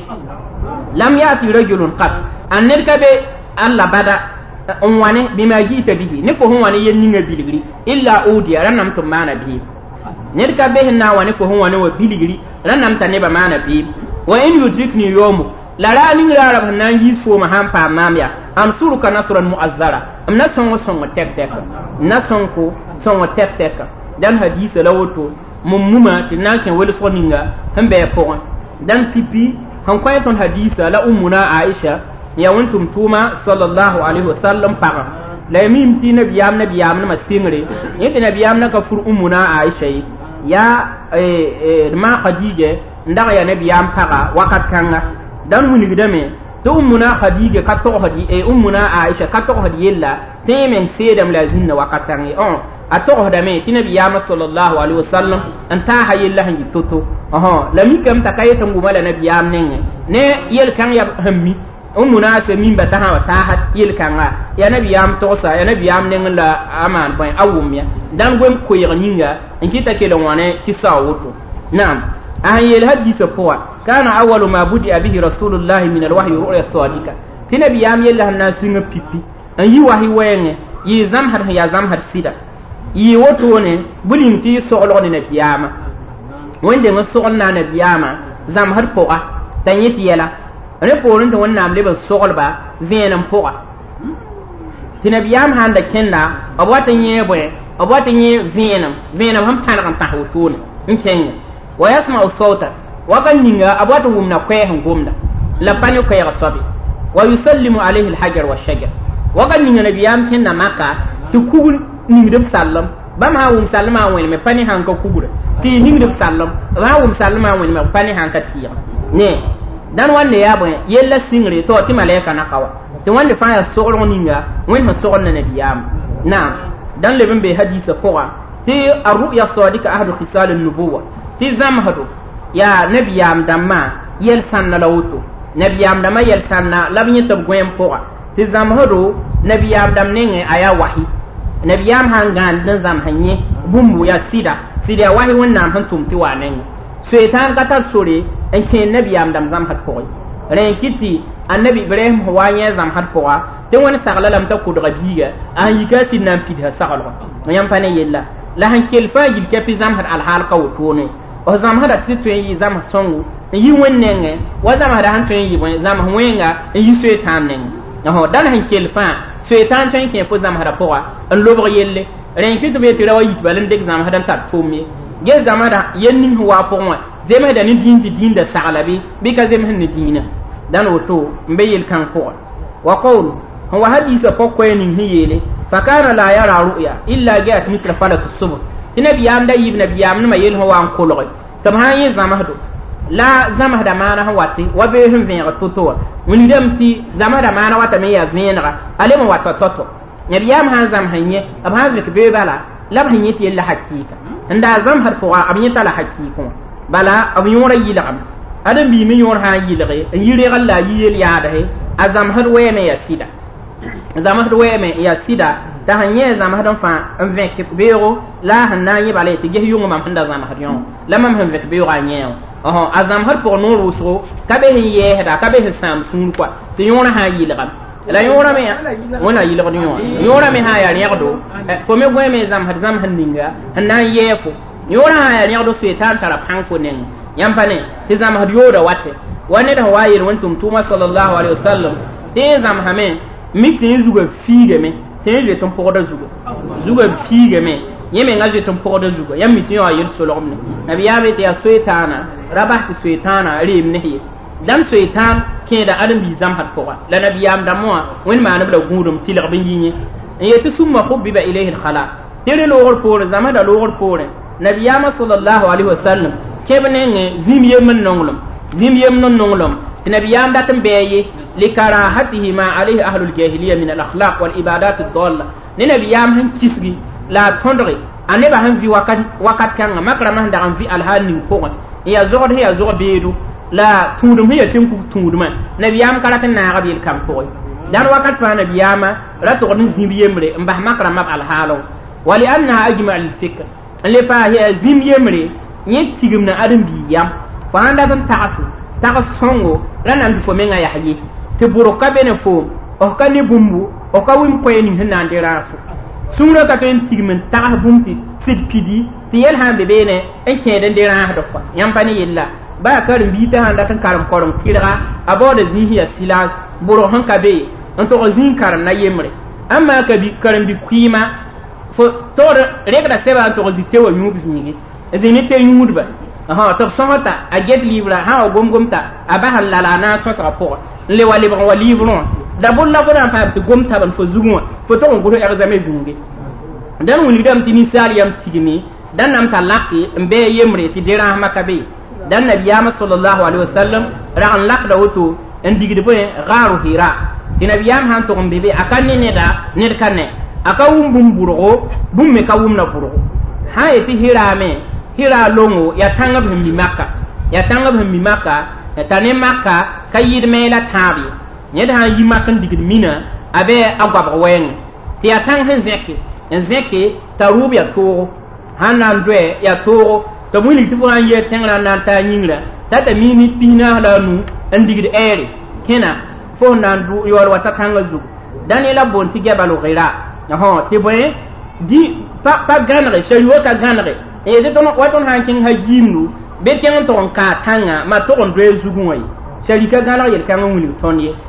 لم يأتي رجل قط أن نركب الله بدا أموانه بما جئت به نفهم وانه ينين بلغري إلا أودي رنم تمانا به نركب به الناوى نفهم وانه بلغري رنم تنبا مانا به وإن يدركني يوم لا رأني رارب هنان يسفو مهام فاماميا أنصرك نصرا مؤذرا أم نسون سون تك تك نسونكو سون تك تك دان حديث لوتو ممما تناكن ولسونينغا همبه فون دان بيبي هم كويتون حديث لا أمنا عائشة يا وانتم توما صلى الله عليه وسلم فقط لا يمين تي نبيام نما سينغري يتي نبيام نكفر أمنا عائشة يا ما خديجة ندغ يا نبيام فقط وقت كان دان ونغدمي تو أمنا خديجة كتو هدي أمنا عائشة كتو هدي يلا تيمن سيدم لازم وقت كان أتوه دمي تنبيام صلى الله عليه وسلم أنتها يلا هنجي توتو لم يكن تكايتم جمال نبيام نين نه يل كان يا همي munase min ba ta hat yel kanga ya nabiyam tosa ya nabiyam nen la aman ban awumya dan gwen ko yinga en kita ke don wane kisa woto na'am an yel hadisa poa kana awwalu ma budi bihi rasulullahi min alwahyi ru'ya sadiqa tinabiyam yel hanna singa pipi an yi wahi wenge yi zamhar ya zamhar sida yi woto ne bulin ti so'lo ne nabiyama wanda ngi so'ol na nabiyama zamhar poa tan yiti yela ne porin da wannan leben so'ol ba venan poa tinabiyam handa kenna abwatan yeboy abwatan ye venam ham tan kan tahutun in kenga wa yasma'u sawta wa kan ninga abwata wumna kwehan gomda la panyo kay rasabi wa yusallimu alayhi alhajar wa shajar wa kan ninga nabiyam kenna maka tu kubul ningdem sallam bam ha wum sallama woni me pani hanka kubura ti ningdem sallam ha wum sallama woni me pani hanka tiya ne dan wande ya boy yella singre to ti malaika na kawa to wande fa ya sogro ninga won ha sogro na nabiyam na dan leben be hadisa poa ti arru'ya sadiqa ahadu khisal an-nubuwah ti zamhadu ya nabiyam damma yel sanna lawto nabiyam damma yel sanna labnyi tab goyem poa ti zamhadu nabiyam dam nenge aya wahi nabiyam hangan dan zam hanye bumbu ya sida wahi wannan han tumti wanen setan katar sore en ken nabiyam dam zam hat poa ren kiti annabi ibrahim wanya zam hat poa te woni saglalam ta kudra biga an yika sinan pidha sagalo yam pane yella la han kelfa yil kepi zam hat al hal kawtone o zam hada titwe yi zam songu yi wonnenge wa zam hada han twen yi zam wenga yi setan neng no dan han kelfa setan twen ke fo zam hada poa an lobro yelle ren kitu be tira wa yit balen deg zam hada tat tomi ge zam hada yennin huwa poa zema da ni dinda saglabi bi ka zem han ni dina dan woto mbe yel kan ko wa qawlu huwa hadisa pokweni hiyele fakana la yara ru'ya illa ja'at mithla falak as-subh tinabiyam da ibn nabiyam ma yel huwa an kolore tam ha yin zamahdo la zamahda mana ha wati wa be hum vin toto woni dem ti zamahda mana wata me ya vinra alema wata toto nabiyam ha zam hanye ab ha zik be bala lab hanye ti yella hakika nda zam har ko ab nyita la hakika bala ab yora yilam adam bi mi yor ha yilre yire galla yiyel yaada he azam har weme ya sida zamahd weme ya sida ta hanye zamahd fa en vek beero la hanna yi bale ti geh yungu mam handa zamahd yon la mam han vek beero anye azam har pour no ruso kabe hiye heda kabe sam sun kwa ti yona ha yilgam la yona me wona yilgam yona me ha ya nyagdo fo me weme zamahd ninga hanna yefo yona ha ya nyagdo setan tara panko nen yampane ti zamahd yoda watte wanne da wayir wantum tuma sallallahu alaihi wasallam te zam hame mitin zuga fiige me te je ton poda zuga fiige me yeme ngaje ton poda zuga yam mitin yo ayir solomne nabiyabe te ya soetana rabahti soetana rim nehi dan soetan ke da adam bi zam hat poa la nabiyam da mo wen ma nabla gudum tilir bin yinye yete summa hubbiba ilayhi al-khala tere logor pore zama da logor pore nabiyama sallallahu alaihi wasallam kebne zim yemen nonglum nabiyam datam beye likarahatihi ma alayhi ahlul jahiliya min al-akhlaq wal ibadat ad-dalla ni nabiyam han kisgi la tondre aneba han vi wakat kan makra man da han vi alhalin ko ya zogod beedu la tudum hiya tinku tuduma nabiyam kala tan na gabil kam ko dan wakat fa nabiyama ratu ni zimbiyemre mbah makra mab alhalo wali annaha ajma' al-fikr li fa hiya zimbiyemre ni tigimna adam biyam fa anda tan tagas songo ranan fo menga yahyi te buru ka bene fo o ka ni bumbu o ka wim koyni hinna ndira fo sura ka ten tigmen tagas bumti fit pidi ti yel hande bene en kede ndira ha do fa yampani yella ba kar mbita handa tan karam korom kira abode zihiya silence buru han ka be on to zin karam na yemre amma ka bi karam bi kuima fo to regra seba to zitewa nyubis nyigi zinite nyudba to sonta a get livra ha gomta abaha lalana so sa po le wa livron da bolla bodan fa gomta ban fo zugun fo to ngoro examen zungi dan woni dam ti misal yam tigimi dan nam talaki mbe yemre ti dira makabe dan nabiyama sallallahu alaihi wasallam ran lak da woto en digide bo garu hira ti nabiyam han to mbebe akanne ne da ne kanne akawum bumburo bumme kawum na buro ha eti hira longo ya tangab himmi makka ya tane makka kayid mela tabi yẽd sã n yi mak n digd mina a bɩ a goabg wɛɛngẽ tɩ yaa tãng sẽn zẽke n zẽke t'a rʋʋb yaa toogo sãn na n doɛ yaa toogo t'a wilg tɩ fo sã n yɛ tẽngrã n na n taa yĩngrã t'a mi ni pis-naas la a nu n digd ɛɛre kẽna fo n na n yaool wa ta tãngã zugu dãn la boon tɩ gɛbal gira tɩ bõe pa gãnege sario ka gãnege wa tõnd sã n kẽng ha giimdu bɩ kẽng n tog n kãa tãngã ma tog n doɛ zugẽ wã ye sari ka gãneg yel-kãngã wilg tõnd ye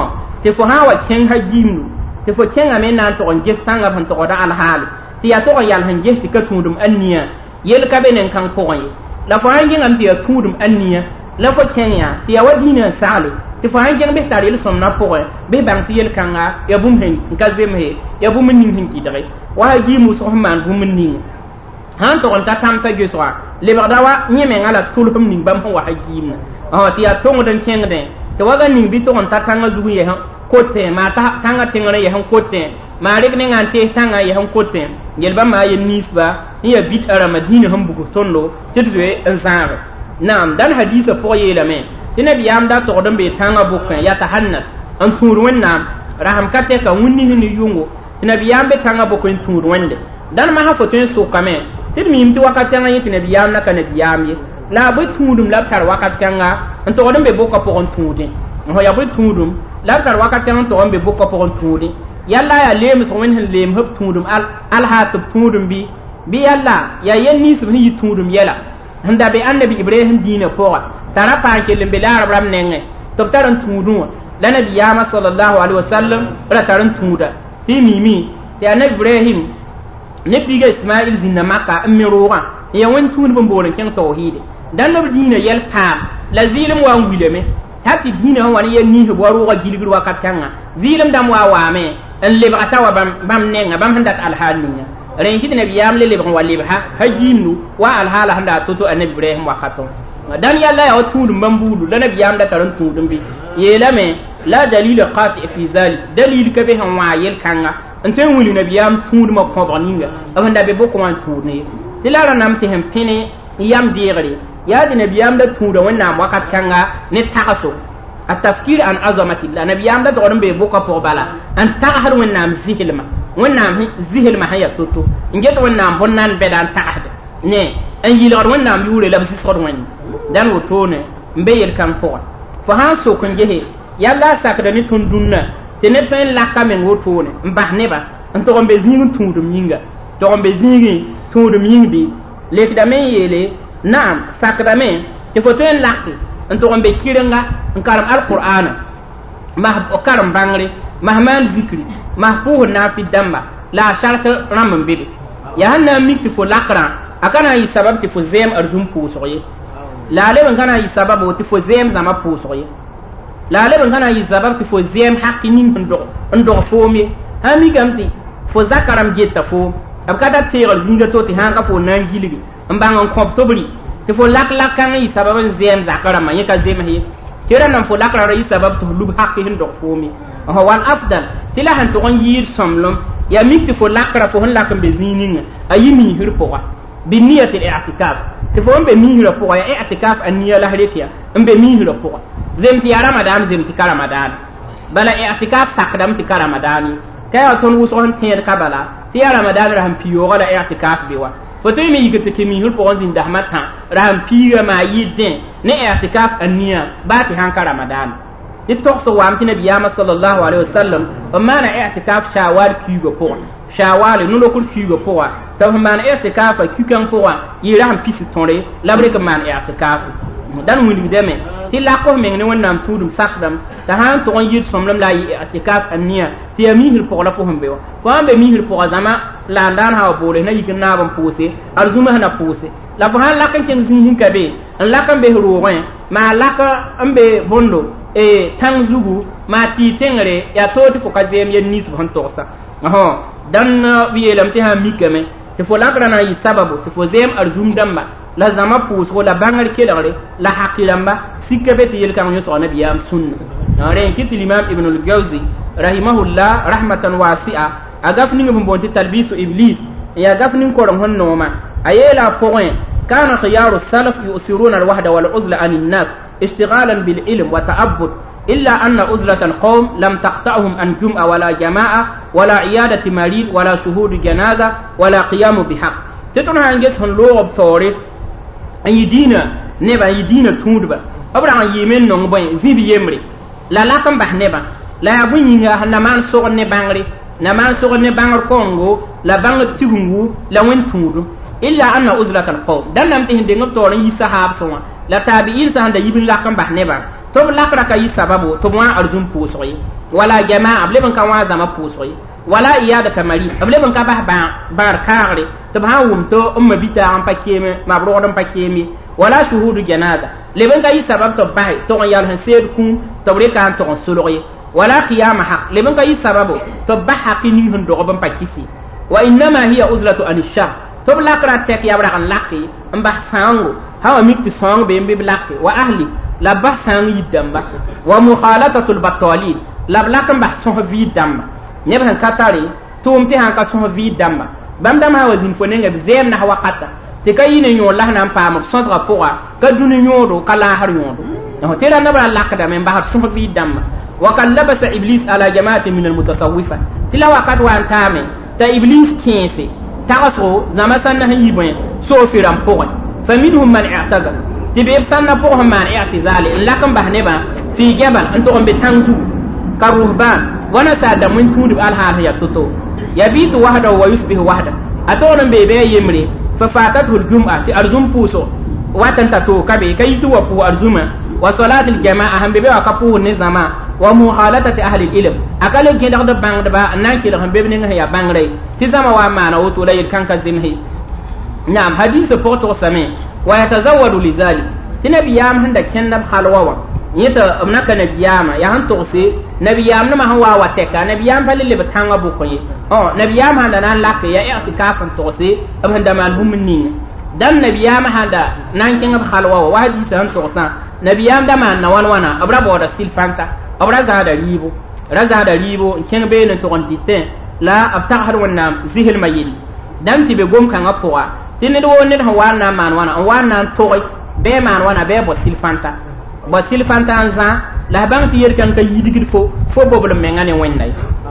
tɩ fo sã n wa kẽng ha giimdu tɩ fo kẽngame n na n tog n ges tãngã sẽn togda alhaale tɩ yaa tog n yals n ges tɩ ka tũudum a nia yel ka be ne n kãng pʋgẽ ye la fo sã n gẽngame tɩ yaa tũudum a nia la fo kẽng yã tɩ yaa wa dĩinã n sagle tɩ fo sã n gẽng bɩ tar yel-sõmdã pʋgẽ bɩ bãng tɩ yel-kãnga yaa bũmb n ka zemse yaa bũmb ning sẽn kɩdge wa ha giim wʋsg sẽn maan bũmb ning sã n tog n ta tãmsa gesga lebgda wa yẽ mengã la tʋlsem ning bãmb sẽn wa ha giimã tɩ yaa tõngd n kẽngdẽ tɩ waga ning bɩ tog n ta tãngã zug yɛs kotẽ maa tãngã tẽngrẽ yɛs n kotẽ maa rek nengã n tees tãngã yɛs n kotẽ yel bãmba a yen ninsba n yaa bɩt a rãmba dĩinã sẽn bug tõndo tɩ d zoe n zãage naam dãn hadiisã pʋg yeelame tɩ nabiyaam da togd n bee tãngã bʋkẽ yaa tahannas n tũud wẽnnaam rasem ka tɛka wũnni sẽn ne yʋngo tɩ nabiyaam be tãngã bʋkẽ n tũud wẽnde dãn masã fo tõe n sʋkame tɩ d miim tɩ wakat kãngã yẽ tɩ nabiyaam na ka nabiyaam ye la a bɩ tũudum la b tar wakat kãnga n togd n be bʋka pʋgẽ n tũudẽ ya bɩ tũudum la b tar wakat kãng n tog n be bʋka pʋgẽ n tũudẽ yalla yaa leemsg wẽnd sẽn leem b tũudum alhaa tɩ b tũudum bɩ yalla yaa yel ninsb sẽn yɩ tũudum yɛla sẽn da be annabi ibrahim dĩinã pʋga tara paan kell n be laarb rãmb nengẽ tɩ b tar n tũudẽ wã la nabiyaamã sallallahu alaihi wasallam ra tar n tũuda tɩ y miime tɩ annabi ibrahim ne piga ismail zĩnda maka n me roogã n yaa wẽnd tũudb n bool n kẽng tawhiide dãn b dĩinã yɛl paam la zɩɩlem wa n wilame t'a tɩ dĩinã sẽn wa ne yel ninsb wa roogã gilgr wakat kãngã zɩɩlem dãmb wa waame n lebga t'a wa bãmb nengã bãmb sẽn dat alhaal ninga rẽn kɩ tɩ nabiyaam le lebg n wa lebsa ha giimdu wa alhaala sẽn daa to-to annabi ibrahim wakatõ dãn yalla yaa wa tũudum bãmb buudu la nabiyaam da tar n tũudum bɩ yeelame la dalila qati fi zalik dalil ka be sẽn wãa yel-kãnga n tõe n wilg nabiyaam tũudmã kõbg ninga b sẽn da be bʋk wã n tũudne ye tɩ la rãnam tɩ sẽn pẽne n yam deegre yaa tɩ nabiyaam da tũuda wẽnnaam wakat kãnga ne tagso a tafkir an azamatillah nabiyaam da togd n bee bʋka pʋg bala n tagsd wẽnnaam zɩslmã wẽnnaam zɩslmã sẽn yaa to-to n get wẽnnaam bõn-nan bɛda n tagsd ne n yɩlgd wẽnnaam yʋʋre la b zɩsgd wẽnd dãn wotone n be yel-kãng pʋgẽ fo sã n sok n gese yalla a sakda ne tõnd dũnnã tɩ neb tõe n laka meng wotone n bas neba n tog n be zĩig n tũudum yĩnga tog n be zĩigẽ tũudum yĩng bɩ lekdame n yeele naam sakdame tɩ fo tõe n lake n tog n be kɩrenga n karem alqur'ana mas karem bãngre mas maan zikri mas pʋʋsd na n fɩd dãmba la a sark rãmb n be be yaa sẽn na n mik tɩ fo lakrã a ka na n yɩ sabab tɩ fo zɛɛm ad zum pʋʋsg ye la a leb n ka na n yɩ sabab tɩ fo zɛɛm zãma pʋʋsg ye la a leb n ka na n yɩ sabab tɩ fo zɛɛm haki ning n dog foom ye sã mikame tɩ fo zakarame geta foom b ka da teegl zĩiga to tɩ sãn ka fo na n gilgi n bãng n kõb tobri tɩ fo lak-lakãng n yɩ sabab n zɛɛm zakrãmbã yẽ ka zems ye tɩ rãndã f fo lakrã ra yɩ sabab tɩ f lub haki sẽn dog foom ye wan afdal tɩ la sẽn tog n yɩɩd sõmlem yaa mik tɩ fo lakrã fo sẽn lak n be zĩig ninga a yɩ miisr pʋga bɩ niyat l-i'tikaf tɩ fo n be miisrã pʋga yaa i'tikaf a nia la rek ya n be miisrã pʋga zem tɩ yaa ramadan zem tɩ ka ramadan bala i'tikaf sakdame tɩ ka ramadan ye ka yaa tõnd wʋsg sẽn tẽed ka bala tɩ yaa ramadan ra sẽn piooga la i'tikaf be wa fo tõe me yik tɩ ke miisr pʋgẽ zĩn dasmã tã ra sẽn piiga maa yɩɩdẽ ne i'tikaf a nia baa tɩ sãn ka ramadan tɩ togsg waam tɩ nabiyaamã sallallahu alaihi wasallam n maana i'tikaf shawal kiuugã pʋgẽ shawal no-lokr kiuugã pʋga tɩ f maan i'tikaf a kikãng pʋgã yɩ ra sẽn pis tõre la b rek n maan i'tikaf dãn wilgdame tɩ lakf meng ne wẽnnaam tũudum sakdame t'a sã n tog n yɩɩd sõmlem la a yɩ i'tikaf a nia tɩ yaa miisr pʋg la fo sẽn be wa fo sãn be miisr pʋga zãma la n daan sã wa boole na yik n naab n pʋʋse ad zũma sẽna pʋʋse la fo sãn lak n kẽng zĩig sẽn ka be n lak n bes roogẽ maa lak n be bõndo tãng zugu maa tɩ tẽngre yaa to tɩ fo ka zeem yel ninsb sẽn togsa dãn b yeelame tɩ sã n mikame tɩ fo lakrã na n yɩ sababu tɩ fo zeem ad zum dãmba la zãma pʋʋsgo la bãngr kelgre la haki rãmba sika be tɩ yel-kãng yõsg nabiyaam sũnna rẽn kɩ tɩ limam ibn al-gawzi rahimahullah rahmatan wasi'a a gaf ning b n boon tɩ talbisu iblis n yaa gaf ning korem sẽn nooma a yeela a pʋgẽ kana khiyaru salaf yusiruna alwahda waluzla an innas اشتغالا بالعلم وتعبد إلا أن أذلة القوم لم تقطعهم عن جمعة ولا جماعة ولا عيادة مريض ولا شهود جنازة ولا قيام بحق تتون هانجس هن لوغب ثوري أي دينا نبا أي دينا تودبا أبرا يمين نونبين زيب يمري لا لكم بح نبا لا يبون ينغا هنمان سوغ نبانغري نمان سوغ نبانغر كونغو لا بانغ تيغنغو لا وين تودو إلا أن أذلة القوم دان نمتهن دينغب ثوري يسحاب سوا لا تابعين سهن دا يبين لكم بح نبا توب لكرا كاي سببو توبوا ارزم پوسوي ولا جماعه ابلبن كان وازما پوسوي ولا اياده مريض ابلبن كان بار كاري تبها ومتو ام بيتا ام باكيمي مبرودم باكيمي ولا شهود جنازه لبن كاي سبب تو باي تو يال هن سيد كون تبري كان تو سولوي ولا قيام حق لبن كاي سببو تو بحقني هن دوغبن باكيسي وانما هي عذله عن الشر توب لكرا تك يا برا لاكي ام بحسانغو ها ميت سانغ بيمبي بلاكي واهلي la bahsan yidamba wa mukhalatul batalin la blakan bahsan vi damba ne ban katari tum ti han ka son vi damba bam dama wa zin fonenga bi zen na waqata te kayine nyo la nan pa mo son rapport ka dunu nyodo kala har nyodo no te ra na ba lakada men ba son vi damba wa kan labasa iblis ala jama'atin min al mutasawwifa tila waqat wa antame ta iblis kiense taso zamasan na yibon so firam poa faminhum man i'tazal تبيب سنة فوهم من اعتزال لكن بحنبا في جبل انتم بتنزو كروهبان ونساد من تود بالحال هي تطو يبيت وحده ويصبح وحده أتون بيبي يمري ففاتته الجمعة أرزم بوسو واتنتو كبي كيتو وفو أرزما وصلاة الجماعة هم بيبي وكفو النظام ومحالطة أهل العلم أكل جدغ دبان دبا ناكي لهم بيبني هي بانغري تزام وامانا وطولي الكانكا زمهي نعم حديث فوتو سمين ويتزود لذلك تنبي يام هند كنب حلوة يتا ابنك نبي يام يهان توسي نبي يام نما هو واتكا نبي يام فاللي بتانغ بوكي نبي يام هندا نان لاك يا اعتكاف توسي اب هندا مالهم منين دم نبي يام هندا نان كنب حلوة واحد يسان توسا نبي يام دما نوان وانا ابرا بودا سيلفانتا ابرا زادا ريبو كن بين تون ديتين لا ابتغر ونام زهل ميل دم تبي قوم كان ابوا tini do ne ha wana man wana toy be man wana be bo silfanta anza la bang ti yer kan ka yidigir fo bobul mengane wennay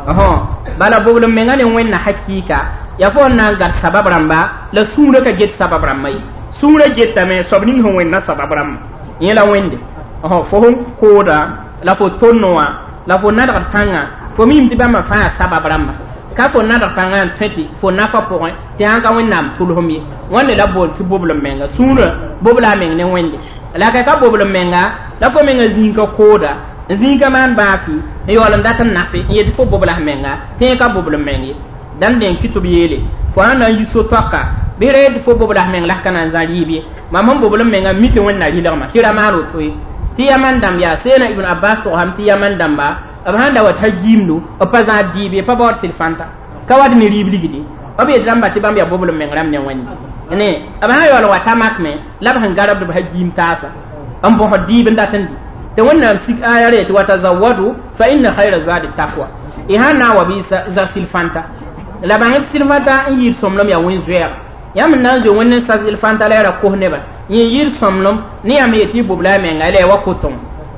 bala bobul mengane wenna hakika ya fo nan ga sabab ramba la sura ka jet sabab ramai sura jet tame sobni ho wenna sabab ram yela wende fo hon koda la fo tonnoa la fo nadar tanga fo mim ti ba ma fa sabab ramba ka fo nadar tanga feti fo nafa point ti an ka wennam tulhomi wonne la bol ki bobul menga sura bobula mengne wende la ka bobul menga la fo menga zinka koda zinka man bafi e yolan datan nafi yedi fo bobula menga te ka bobul mengi dan den kitub yele fo an yuso toka bere fo bobula menga la kana zalibi mamam bobul menga miti wonna rilama kira maro toy ti yaman dam ya sena ibn abbas to ham ti yaman damba abhanda wa tajimnu opaza dibi pa bor silfanta kawad ni ribligidi obe damba ti bam ya bobul mengram ne wani ne abha yo wa tamak me lab han garab do hajim tasa am bo hadibi ndatan di te wannan sik ayare to watazawadu fa inna khayra zadi taqwa ihana wa bi za silfanta laban silfanta yir somlom ya win zuer yam nan jo wannan sa silfanta la ra ko ne ba yir somlom ni am yeti bobla menga le wa koton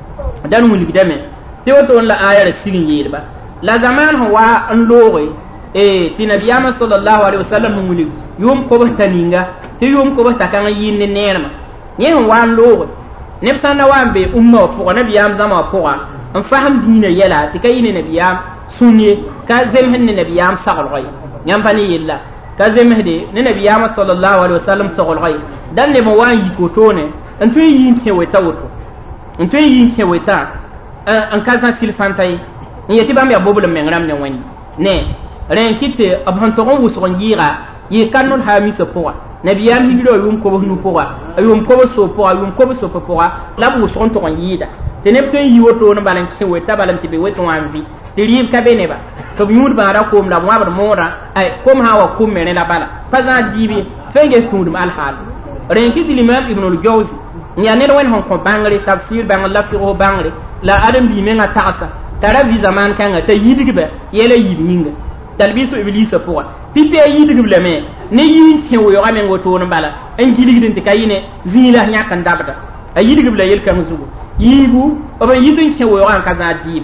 dan wuligdame te woto la ayare silin yirba la zaman wa an lowe ti nabiyama sallallahu alaihi wasallam muli yum ko bataninga ti yum ko batakan yinne nerma yen wan lowe ne sanna wambe umma ko nabiyam zama ko an faham dina yala ti kayine nabiyam sunye ka zem hinne nabiyam sagal gay nyam fani yilla ka zem hede ne nabiyama sallallahu alaihi wasallam sagal gay dan ne mo wan yi ko tone an tu yin ke weta woto an tu yin ke weta an kaza silfantai yeti bam ya bobul mengram ne wani ne ren kite abhan to gon wuso ngira yi kanul hamisa poa nabiyam hibiro yum ko nu poa yum ko so poa yum ko so poa la bu so to yida tenep to yi woto no balan ke weta balan tibe weto wanvi dirib ka beneba to yud ba ra kom la mwabar mora ay kom hawa kom mene la bala paza dibi fenge kundum al hal ren kite limam ibn al-jawzi ya ne wen hon ko bangre tafsir bang la fi o bangre la adam bi menga taasa tara bi zaman kanga ta yidigbe yele yidinga talbisu iblis pour pipe yidigbe me ne yin tiwo yo amen woto no bala en jiligdin te kayine zila nyakan dabata a yidigbe yel kan zugo yibu وبن يدن كي ويوان كذا ديب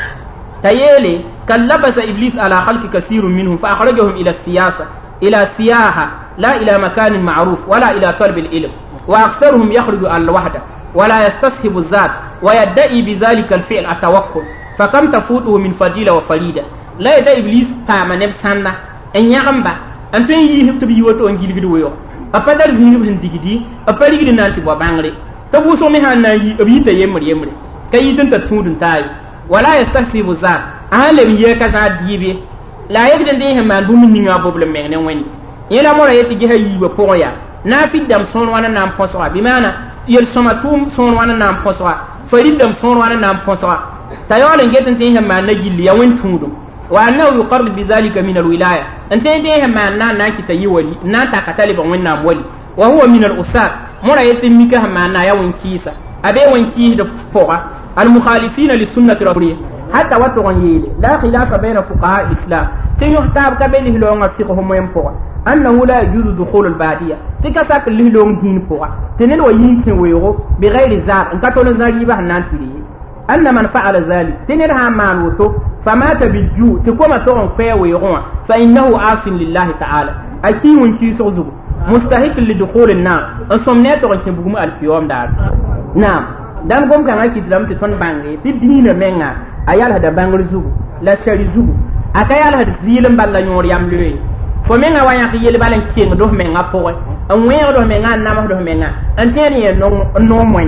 تيالي كلبس إبليس على خلق كثير منهم فأخرجهم إلى السياسة إلى السياحة لا إلى مكان معروف ولا إلى طلب العلم وأكثرهم يخرج على الوحدة ولا يستصحب الذات ويدعي بذلك الفعل التوكل فكم تفوته من فضيلة وفريدة لا يدعي إبليس تاما نفسنا إن يغنبا أنتم يهب تبيوتو أنجيل قدويو أفضل زينب هندقدي أفضل قد نانتي بابانغري تبوسو مها ناجي أبيتا يمري كي تنتتون تاي ولا يستصحب الذات أهلم يكا ديبي لا يقدر ديهم من بومن نيغا بوبل مين وين يلا مورا يتي جهه يبا بويا نافي دم سون وانا نام فوسوا بمعنى يل سماتوم سون وانا نام فوسوا فريد دم سون وانا نام فوسوا تايوالن جيتن تيهم ما نجيل يا وين تودم وانه يقرب بذلك من الولايه انت ديهم ما ناكي تيولي ناتا كتالب وين نام ولي وهو من الاساس مورا يتي ميكا ما نا يا وين كيسا ابي وين كي دو فوقا المخالفين للسنه الرسوليه حتى وتغن يلي لا خلاف بين فقهاء الإسلام تيحتاب كبيله لون فقههم وينفوا أنه لا يجوز دخول البادية تكساك له لون دين فوا تنل وينكن ويغو بغير زار ان كتول زاريبه نانتري أن من فعل ذلك تنرها مانوتو فمات بالجوع تكوما تون في ويغو فإنه عاص لله تعالى أكي ونكي سوزو مستحق لدخول النار أصمنات ونكبهم الفيوم دار نعم dan gom kan aki dam te ton bangi ti dina menga ayal hada bangur zugu la shari zugu akayal hada zilim balla nyor yam lure fo menga wanya ki yel balan king do menga po an we do menga nam do menga an teri no mon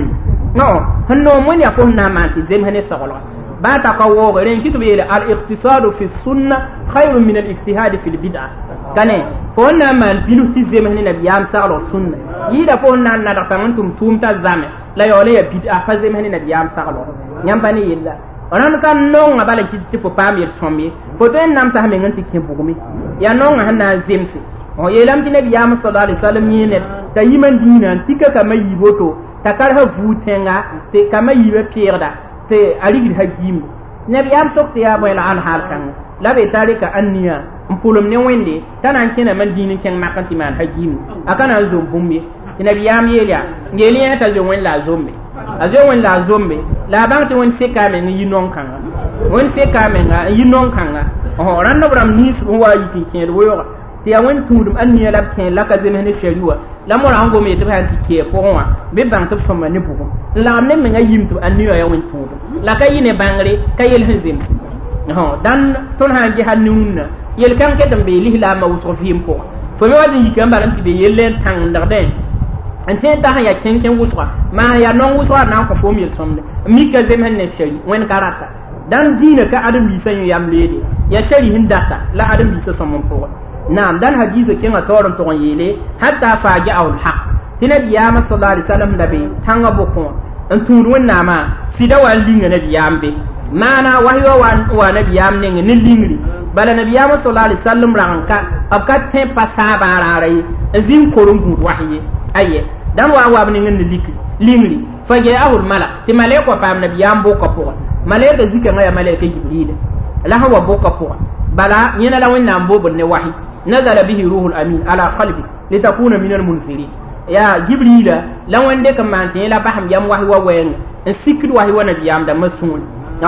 no mon ya ko na ma ti dem hane sogolo ba ta ko wo ren kitu be al iqtisad fi sunna khairun min al ijtihad fi al bid'ah kane fo na man bilu ti dem hane nabiyam sagalo sunna yida fo na na da tantum tumta zame la yole ya bid'a fa zem hani nabiyam sagalo nyam bani yilla onan kan non ngabala kitti fo pam yel sommi fo to en nam ta ha men tikki bugumi ya non hanna zemsi o yelam ti nabiyam sallallahu alaihi wasallam yene tayiman dinan tikka kama yiboto takar ha vutenga te kama yibe pierda te aligi hajim nabiyam sokti ya boyla al hal kan la be tarika anniya mpulum ne wende tanan kina man dinin ken makanti man hajim akana zo bumbi nabiyam yelia ngeli ta zo wen la zombe azo wen la zombe la bangti wen se kame ni yinon kanga wen se kame nga yinon kanga o ranno bram ni so wa yiti ken wo yo ti ya wen tudum anni la ken la ka zene ne shariwa la mo rango me to han ti ke ko wa be bang to fama ne bugo la ne me nga yimtu anni ya wen tudum la ka yine bangre ka yel hezim ho dan ton han ji hanunna yel kan ke dambe lihla ma wuso fim ko fo me wadi yikam baranti be yellen tang ndarden ante ta ya kenken wuswa ma ya non wuswa na ko fo mi somde mi ka zem han ne shari wen karata dan dina ka adam bi sanyo yam lede ya shari hindata la adam bi so mon ko nam dan hadisi ken a toron to yele hatta faji al haq tinabiyam sallallahu alaihi wasallam dabe tanga boko an turu wonna ma fida wal linga nabiyam be mana wahyo wa nabiyam ne ne lingri bala nabiyam sallallahu alaihi wasallam ranka abka te pasaba rarai zin korungu wahye aye dan wa ne ngin lingri faje ahul mala ti maleko pam nabiyam boko po maleka zika ngaya maleka jibril la hawa boko po bala yena la wonna mbobul ne wahi nazala bihi ruhul amin ala qalbi litakuna min al munzirin ya jibril la wonde kam mante la baham yam wahi wa wen sikid wahi wa nabiyam da masun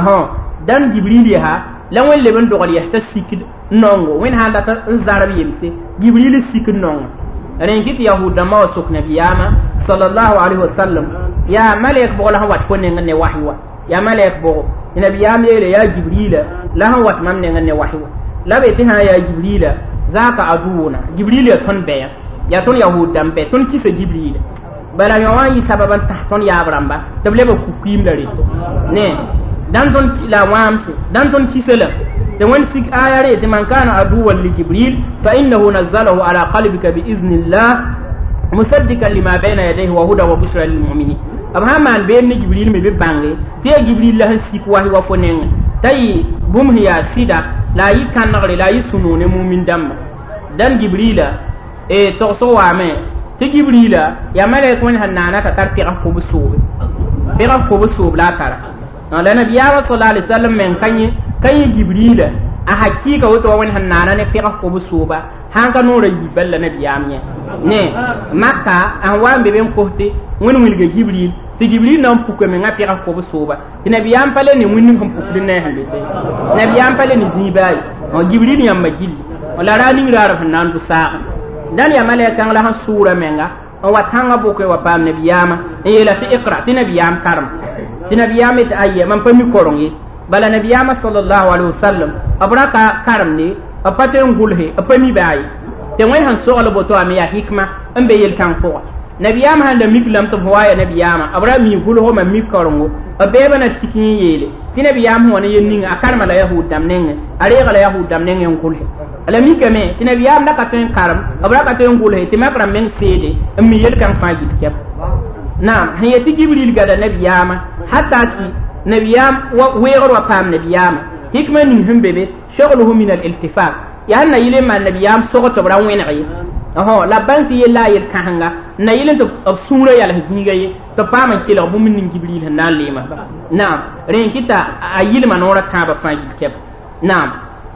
dan jibril ha la won leben dogal ya ta sikid nongo wen handa ta zarabi yemse jibril sikid nongo ren kit yahuda ma wasuk nabiyama sallallahu alaihi wasallam ya malaik bo la wat ko ne ngane wahi wa ya malaik bo nabiyam yele ya jibril la wat mam ne ngane wahi wa la be ti ha ya jibril zaka aduna jibril ya ton be ya ton yahuda be ton kisa jibril bala yawan sababan tahton ya abramba table ba ku kim dare ne dan ton la wamsi dan ton kisela de won sik ayare de man kana aduwan li jibril fa innahu nazzalahu ala qalbika bi iznillah musaddiqan lima bayna yadayhi wa huda wa bushra lil mu'minin abraham be ni jibril me be bangi te jibril la sik wahi wa fonen tay bum hiya sida la yi kanagre la yi sunune mu'min dam dan jibrila e to so wa me te jibrila ya malaika won hanana ta tarti ko busube be ko busube la tara la nabiya sallallahu alaihi wasallam men kanyi jibrila a hakika wato wani hanana ne fiqa ko busuba hanka no rayi balla nabiya amne ne makka an wa be ben kohte woni wilga jibril ti jibril nan puke me ngapi ka ko soba ti nabiyam pale ni winin hum pukli ne hande te nabiyam pale ni zibai o jibril yam magilli wala rani rara nan du sa dan ya malaika la han sura menga o watanga boke wa pam nabiyama e yela fi iqra ti nabiyam karam ti nabiyam et ayya man pami korongi bala nabiyama sallallahu alaihi wasallam abraka karam ni apate ngulhe apami bayi te wen han so ala boto am ya hikma ambe yel kan ko nabiyama han da miklam to waya nabiyama abraham mi gulho ma mi korongo abeba na tikin yele ti nabiyama wona yenninga akarma la yahudam nenge are gala yahudam nenge ngulhe ala mi kame ti nabiyama da ka ten karam abraham ka ten ngulhe ti makra men sede mi yel kan faji kep naam hiya ti jibril gada nabiyama hatta ti nabiyam wa weero wa pam nabiyama hikma ni humbebe shugluhu min al-iltifat ya na yile man nabiyam sogoto bra wenri oho la banti yella yel kahanga na yile to sura yal hinga ye to pama kila bu min jibril na lema naam ren kita ayil manora kaba faji kep naam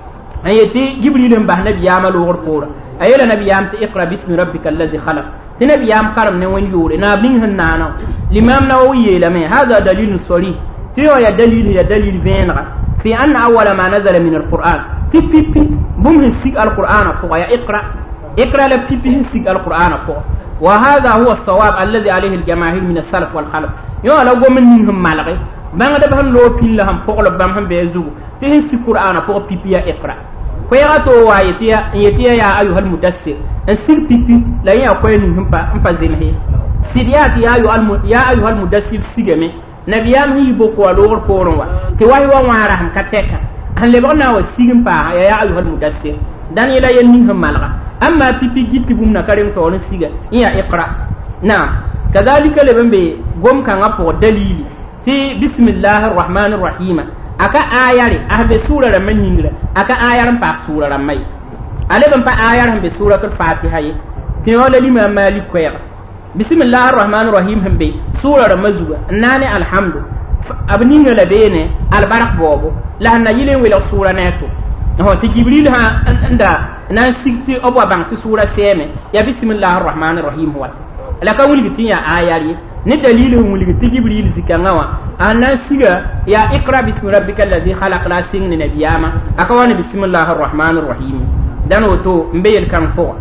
ayati jibril ba nabiyama lo gorpora ayela nabiyam ta iqra bismi rabbikal ladhi khalaq ti nabiyam karam ne won yore na bin hanana limam nawawi yela me hada dalilun sarih تيو يا دليل بينغا في أن أول ما نزل من القرآن تي بوم سيق القرآن فوق يا اقرأ لبتي سيق القرآن فوق وهذا هو الصواب الذي عليه الجماهير من السلف والخلف يو لو قوم منهم مالغي بان دبهم لو بين لهم فوق لبهم بيزو تي سيق القرآن فوق يا اقرأ فيغاتو وايتيا يا أيها المدثر السيق لا يقوي منهم فزمه سيديات يا أيها المدثر سيجمي nabiyam hi boko alor poron wa ti wahi wa wara ham kateka han le bona wa sigin pa ya ayyuhal mudassir dan ila yenni ham malga amma pipi gitti bum na karim to on siga iya iqra na kadhalika le bambe gom kan apo dalili ti bismillahir rahmanir rahim aka ayari ahbe sura ramman hingra aka ayaran pa sura rammai ale ban pa ayaran be suratul fatiha yi ti wala lima malik ko بسم الله الرحمن الرحيم هم بي سورة رمزوة ناني الحمد أبنين لبيني البرق بوبو لأن يلين ولا سورة ناتو هو تجبريل ها عند نان سيكتي أبوا بان سورة سيمة يا بسم الله الرحمن الرحيم هو لك ولي تيا آيالي ندليل هم ولي تجبريل زكانوا أنا سيجا يا اقرأ بسم ربك الذي خلق لا سين نبياما أكوان بسم الله الرحمن الرحيم دانو تو مبيل كان فوق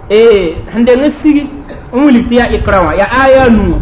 عندنا سيجي umuli tiya ikrawa ya aya nu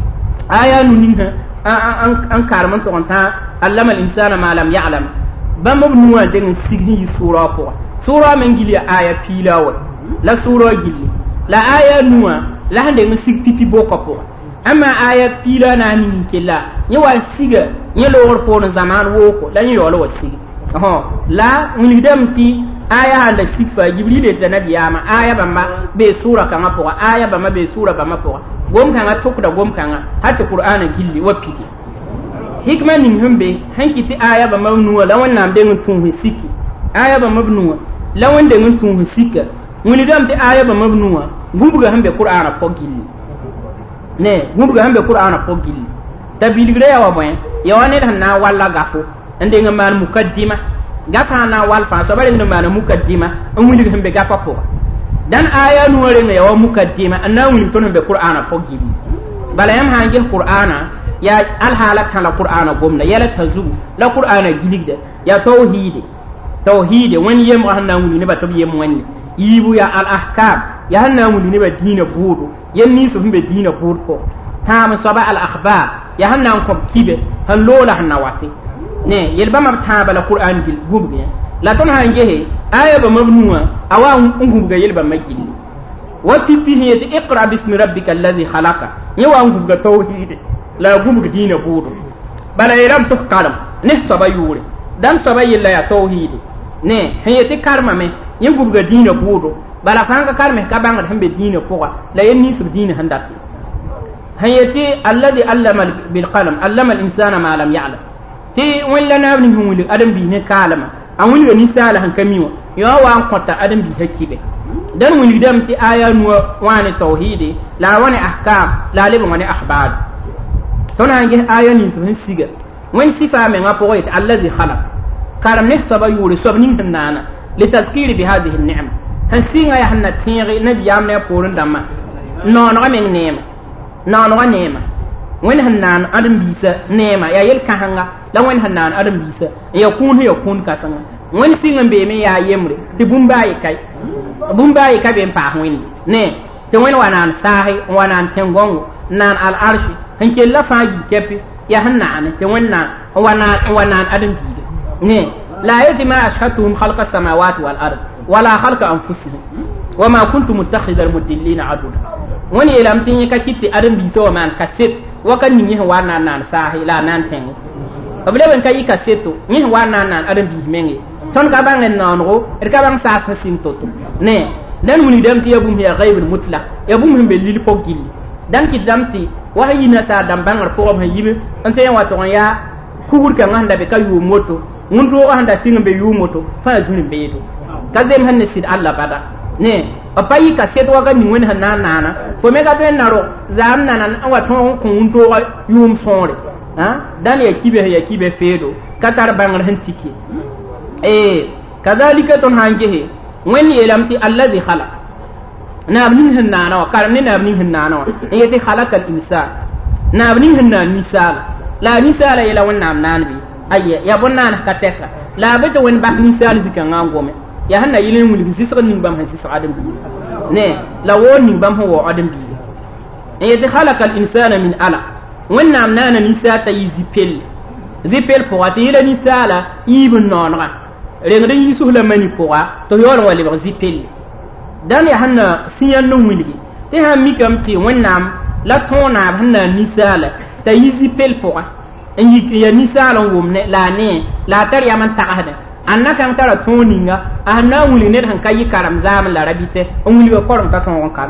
ninha an karman to ta allama al-insana ma lam ya'lam bam nuwa den signi sura ko sura men gili aya pilawa la sura gili la aya nuwa la hande mu sigtiti boko ko amma aya pila na ni kila ni wa siga ni lo wor ko zaman wo ko la ni yo lo wasigi la ulidam ti aya handa sifa jibril da nabiyama aya bamba be sura kanga po aya bamba be sura bamba po gom kanga tokuda gom kanga hatta qur'ana gilli wapiti hikma nin humbe hanki ti aya bamba nuwa la wannan be mutun hisiki aya bamba nuwa la wanda mutun hisika woni dam ti aya bamba nuwa gubuga hambe qur'ana po gilli ne gubuga hambe qur'ana po gilli tabiligre ya wa boy ya wane na walla gafo ande ngamal mukaddima gafa na walfa so bare ngam mana mukaddima an wuli hembe gafa po dan aya nuware ne yawa mukaddima anna wuli ton be qur'ana fo gibi bala yam hangi qur'ana ya al halak kala qur'ana gomna yala tazu la qur'ana giligde ya tauhid wani yem hanna wuli ne ba to yem wani yibu ya al ahkam ya hanna wuli ne ba dina budu yanni so hembe dina budu ko tam saba al akhbar ya hanna ko kibe han lola hanna wati ne yelba mabta bala qur'an gil gubbe la ton hangehe aya ba mabnuwa awa ngubga yelba makili wa fihi iqra bismi rabbikal ladhi khalaqa yawa ngubga tauhid la gubga dina budu bala yaram to kalam ne sabayure dan sabayilla ya tauhid ne hayati karma me ngubga dina budu bala fanga karme ka banga hambe dina poa la yenni sub dina handati hayati alladhi allama bil qalam allama al insana ma lam ya'lam ti wala na ni humuli adam bi ne kalama an wuli ni sala han kamiwa yo wa an kota adam bi hakibe dan wuli dam ti aya nuwa wani tauhidi la wani ahkam la liban wani akhbar ton hange aya ni to siga wen sifa me ngapo wait allazi khalaq karam ne saba yuri sobni nana li tazkiri bi hadhihi an-ni'ma han singa ya hanna tiri nabi yam ne porun damma non ga men nema wẽnd sẽn naan ãdem-biisã neema yaa yel-kãsenga la wẽnd sẽn naan ãdem-biisã n ya kũun sẽn ya kũun kãsenga wẽnd sɩng n beeme yaa yembre tɩ bũmb baa ye ka be n paas wẽnde ne tɩ wẽnd wa naan saasy n wa naan tẽn-gõngo n naan al-arshi n kell la fãa gil kɛpɩ yaa sẽn naane tɩ wẽnd n wa naan ãdem-biiga ne la yetɩ ma ashhadtuhum khalqa samawati wal ard wala khalqa anfusihim wama kuntu muttakhidha al-mudillina aduda wẽnd yeelame tɩ yẽ ka kɩt tɩ ãdem-biisã wa maan kaset wakat ning yẽ sẽn wa naan saasy la a naan tẽnge b leb n ka yɩ kaseto yẽ sẽn wa naan ãdem-biis menge tõnd ka bãng n naoonego d ka bãng saas sẽn sɩng to-to ne dãn wilgdame tɩ ya bũmb ya gaib mutlak ya bũmb sẽn be lil pʋg gilli dãn kɩtdame tɩ wa sẽn yina saa dãmb bãngr pʋgb sẽn yib n tõe n wa tʋg n yaa kugr-kãngã sẽn da be ka yʋʋm woto wẽn-doogã sẽn da sɩng n be yʋʋm woto fãa zũr n beedo ka zem sẽn ne sɩd alla bada ne b pa yɩ kaset wakat ning wẽnd sẽn na n naana fo me ka tõe n na ro zaam nana n wa tõog n kõ wẽn-doogã yʋʋm sõore dãn ya kibe feedo ka tar bãngr sẽn tiki kazalika tõnd sãn gese wẽnd yeelame tɩ allazi halak naab ning sẽn naana wã karem ne naab ning sẽn naana wã n yetɩ halaka al-insan naab ning sẽn naan ninsaala la a ninsaala yela wẽnnaam naan bɩ aya ya bõn-naanes ka tɛka la a be tɩ wẽnd bas ninsaal zĩ-kãngã n gome yaa sẽn na yɩl n wilg zɩsg ning bãmb sẽn sɩsg ãdem-biiga ne la woor ning bãmb sẽn wao ãdem-biiga n yetɩ halaka al-insana min alaq wẽnnaam naana ninsaal t'a yɩ zɩ-pel pʋga tɩ yela ninsaala yiib n naoonega rengd n yisus la mani pʋga tɩ yaoor n wa lebg zɩ-pelle dãn yaa sẽn na sĩ-yãnd n wilgi tɩ sãn mikame tɩ wẽnnaam la tõog naab sẽn na ninsaala t'a yi zɩ-pel pʋga n ya ninsaal n wʋmne la a ne la a tar yam n tagsdẽ anna kãng tara tõog ninga a sẽn na n wilg ned sẽn ka yɩ karem zaam la rabɩtɛ n wilga korem t'a tõog n kalem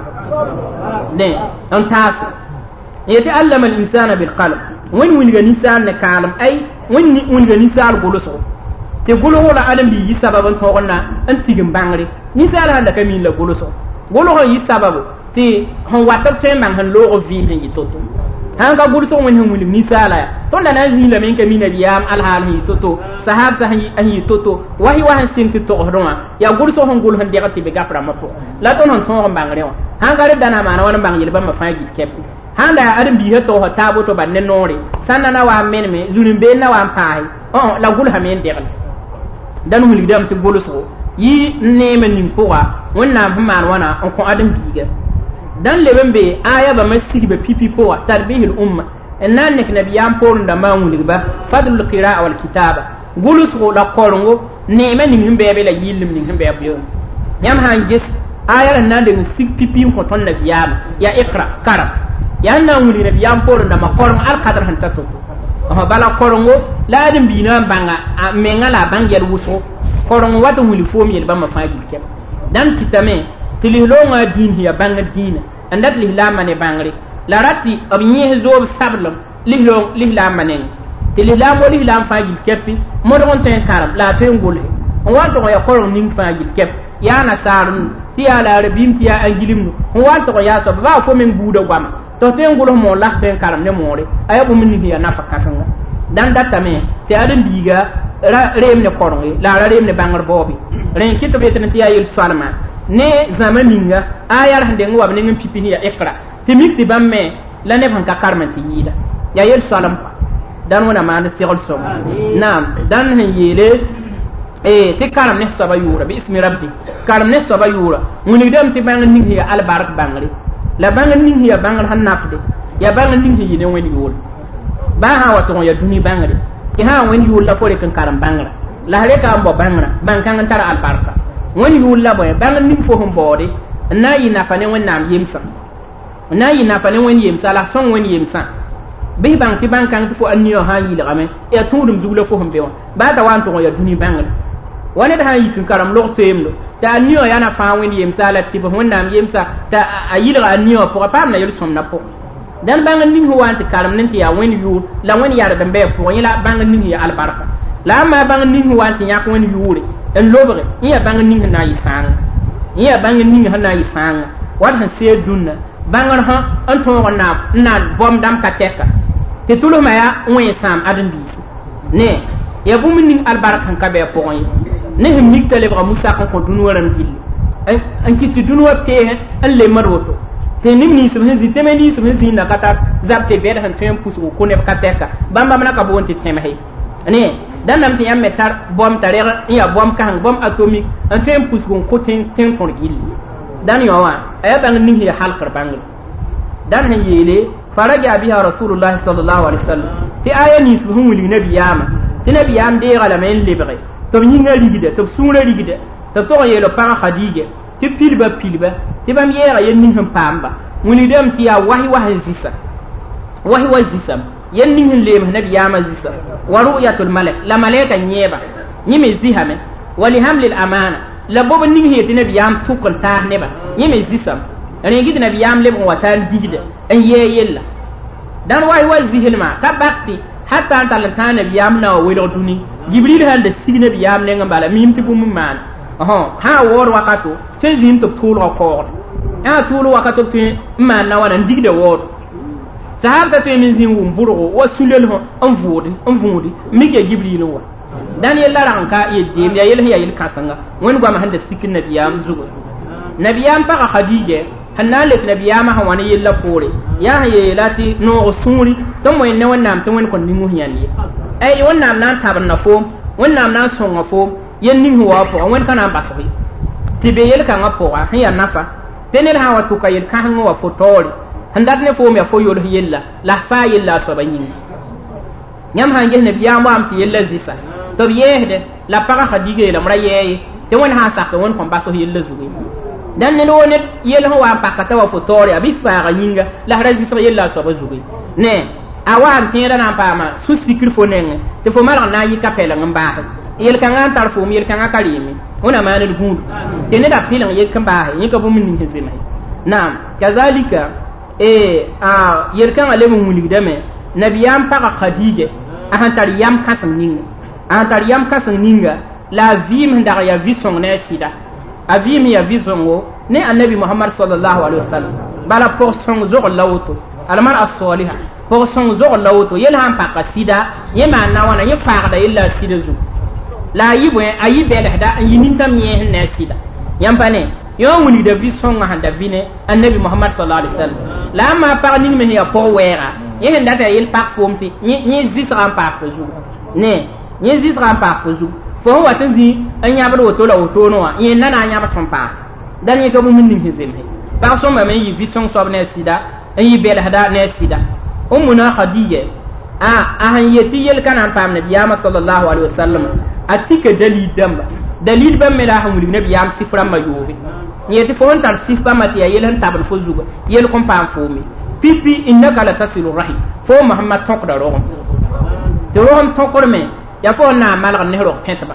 ne n taase yetɩ allama al-insana bil-qalam wẽnd wilga ninsaal ne kaalem ay wẽnd wilga ninsaal gʋlsgo tɩ gʋlsgo la ãdem-biig yɩ sabab n tõog n tig n bãngre ninsaal sãn da ka miin la gʋlsgo gʋlsg n yɩ sabab tɩ sẽn wat b tõe n bãng sẽn loog b vɩɩm sẽn yɩ to-to sãn ka gʋlsg wẽnd sẽn wilg ninsaala yaa tõnda na n zĩig lame n ka mi nabiyaam alhaal sẽn yɩ to-to sahaabsã sẽn yɩ to-to wasy wa sẽn sɩng tɩ togsdẽ wã yaa gʋlsg sẽn gʋls n deg tɩ be gap rãmbã pʋgẽ la tõnd sẽn tõog n bãngre wã sãn ka rẽd dãna n maana wa n bãng yel-bãmbã fãa gil kɛpẽ sãn da ãdem-biisã togsã taabo tɩ bad ne noore sãn na wa n meneme zũrĩ-been na wa n paase la gʋlsame n degle dãn wilgdame tɩ gʋlsgo yɩ neemã ning pʋga wẽnnaam sẽn maan wãna n kõ ãdem-biiga dãn leb n be aya bãmbã sigba pipi pʋga tarbihil umma n na n nek nabiyaam poorẽ dãmbã n wilgba fadlul qiraa wal kitaba gʋlsgo la korengo neemã ning sẽn bɩa be la yɩllem ning sẽn bɩa beoome yãmb sãn ges aya rã na n deng sig pipi n kõ tõnd nabiyaamã yaa iqra karam yaa na n wilg nabiyaam poorẽ dãmbã koreng alkadr sẽn ta to-to bala korengo la ãdem-biinã n bãnga menga la a bãng yɛl wʋsgo koreng wat n wilg foom yel-bãmbã fãa gil kɛm dãn kɩtame tɩ lislongã a dĩin sẽn ya bãng dĩinã n dat lislaambã ne bãngre la ra tɩ b yẽs zoob sablem lislaambã nengẽ tɩ lislaam wa lislaam fãa gil kɛpɩ modg n tõe n karem la a tõe n gʋlse n wa n tʋg ya koreng ning fãa gil kɛp yaa nasaar tɩ yaa la arabɩɩm tɩ yaa angilmnu n wa n tʋg yaa soab baa fo meng buudã goama tɩ tõe n gʋls moor la tõe n karem ne moore a yaa bũmb ning sẽn ya nafa kãsenga dãn datame tɩ ãdem-biiga ra reem ne korenge la ra reem ne bãngr baoobe rẽ kɩ tɩ b yetɩ tɩ yaa yel-soalmã ne zãma ninga aya sẽn deng wab ning n pipi sẽn ya iqra tɩ mik tɩ bãmb me la neb sẽn ka karem n tɩ yɩɩda yaa yel-soalem pa dãn wẽna maan segl sõm naam dãn sẽn yeele tɩ karem ne soaba yʋʋra bɩ ismi rabbi karem ne soaba yʋʋra wilgdame tɩ bãngr ning sẽn ya albark bãngre la bãngr ning sẽn ya bãngr sẽn nafde yaa bãngr ning sẽn yɩ ne wẽnd yʋʋr baa sã n wa tʋg n ya dũni bãngre tɩ sã n wẽnd yʋʋr la fo rek n karem bãngrã la reka n bao bãngrã bãn-kãng n tara albarka wẽnd yʋʋr la bõe bãngr ning fo sẽn baoode n na n yɩ nafa ne wẽnnaam yemsã n na n yɩ nafa ne wẽnd yemsã la sõng wẽnd yemsã bɩ bãng tɩ bãn-kãng tɩ fo a niã sã n yɩlgame yaa tũudum zug la fo sẽn be wã baa t'a wa n tʋg n ya dũni bãngre wa ned sã n yik n karem log toeemdo t'a a niã yana fãa wẽnd yemsã la tɩ wẽnnaam yemsã t'a a yɩlga a niã pʋga paam na yel-sõmdã pʋgẽ dãn bãngr ning sẽn wa n tɩ karem ne tɩ yaa wẽnd yʋʋr la wẽnd yard n bɩ a pʋgẽ yẽla bãngr ning sẽn ya albarka la a maa bãngr ning sẽn wa n tɩ yãk wẽnd yʋʋre n lobge n yaa bãngr ning sẽn na n yɩ fãanga n yaa bãngr ning sẽn na n yɩ fãanga wat sẽn seed dũnna bãngr sã n tõog n na bõmb dãmb ka tɛka tɩ tʋlsmã yaa wẽ sãam ãdem-biisi ne yaa bũmb ning albark sẽn ka bɩ a pʋgẽ ye ne sẽn mik t'a lebga musak n kõ dũni wã rãmb gilli n kɩt tɩ dũni wã peesẽ n lembd woto te nimni sum hin zitemeni sum hin na kata zabte bed han tem pusu ko ne kateka bamba na ka bonti temhe ne dan nam te yamme tar bom tare ya bom kan bom atomique an tem pusu ko ten ton gili dan yo wa aya ban ning hi halqar bangul dan han yele faraja biha rasulullah sallallahu alaihi wasallam ti aya ni su humuli nabiyama ti nabiyam de gala men libre to nyinga ligide to sura ligide to to yelo para khadija ti pilba ti bam yera yen ning han pamba muni dem ti ya wahi zisa wahi zisa yen ning hin lem nabiyama zisa wa ru'yatul malak la malaika nyeba nyime zihame wali hamlil amana la bobo ning he ti nabiyam tukul ta neba nyime zisa ane gidi nabiyam lem watan digide en yella dan wahi zihilma ka bakti hatta antal ta nabiyam na welo duni jibril hal de signe nabiyam ne ngambala mim ti bum man ha wor wakato te zin to tul ko ha tul wakato te man na wana digde wor sahaba te min zin wum burgo wa sulel ho on vudi mike jibril wa dan yella ran ka yedde ya yel kasanga won gwa ma hande sikin nabiyam zugo nabiyam pa khadija hanna le nabiyama ha wani yella pore ya yelati no suri to mo ne wannan to won kon ningu hiyani ay wannan nan taban na fo wannan nan songa fo yen ning huwa po won kana ba so tibe yel kan apo ha ya nafa tenel ha watu ka yel kan wa fotori handat ne fo me fo yol yella la fa yella so banyin nyam hange nabiyama am ti yella zisa to yehde la para khadige la mraye te won ha sa ko won kon ba so yella zuwi dan ne wonet yel ho wa pakata wa fotori abi fa nyinga la razi so yella so bazugi ne awan tira na pama su sikir fo nenge te fo mar na yi kapela ngamba yel kan an tar fo mi yel kan akarimi ona manel gundu te ne da pilan yel kan ba yi ka bu min hin zema naam kazalika yel kan ale mu muli deme nabiyam pa khadija ahan tar yam kasam ninga la vim ndar ya visong ne sida avimi ya visongo ne annabi muhammad sallallahu alaihi wasallam bala por son zor lawto almar as-salihah por son zor lawto yel han pa kasida yema na wana ye faada illa sida zu la yibwe ayi bele da yinin tam ye ne sida yampane yo wuni da visongo handa vine annabi muhammad sallallahu alaihi wasallam la ma par ni me ya po wera ye nda ta yel pak pomti ni zisran pa fuzu ne ni zisran pa fuzu fo watan zi an ya bar wato la wato no yin nana nya ba tumpa dan yi ka bu min hin zeme ba so ma men yi vision so ne sida an yi bel hada ne sida ummuna khadija han yeti yel kana pam nabiyama sallallahu alaihi wasallam atika dalil ban me la hamul nabiyam sifram ma yobe yeti fo on tar sifba mati ya yel han tabal fo zuga yel kom pam fo mi pipi innaka la tasilu rahim fo muhammad tokda rohum to rohum tokor me ya fo na malg ne ro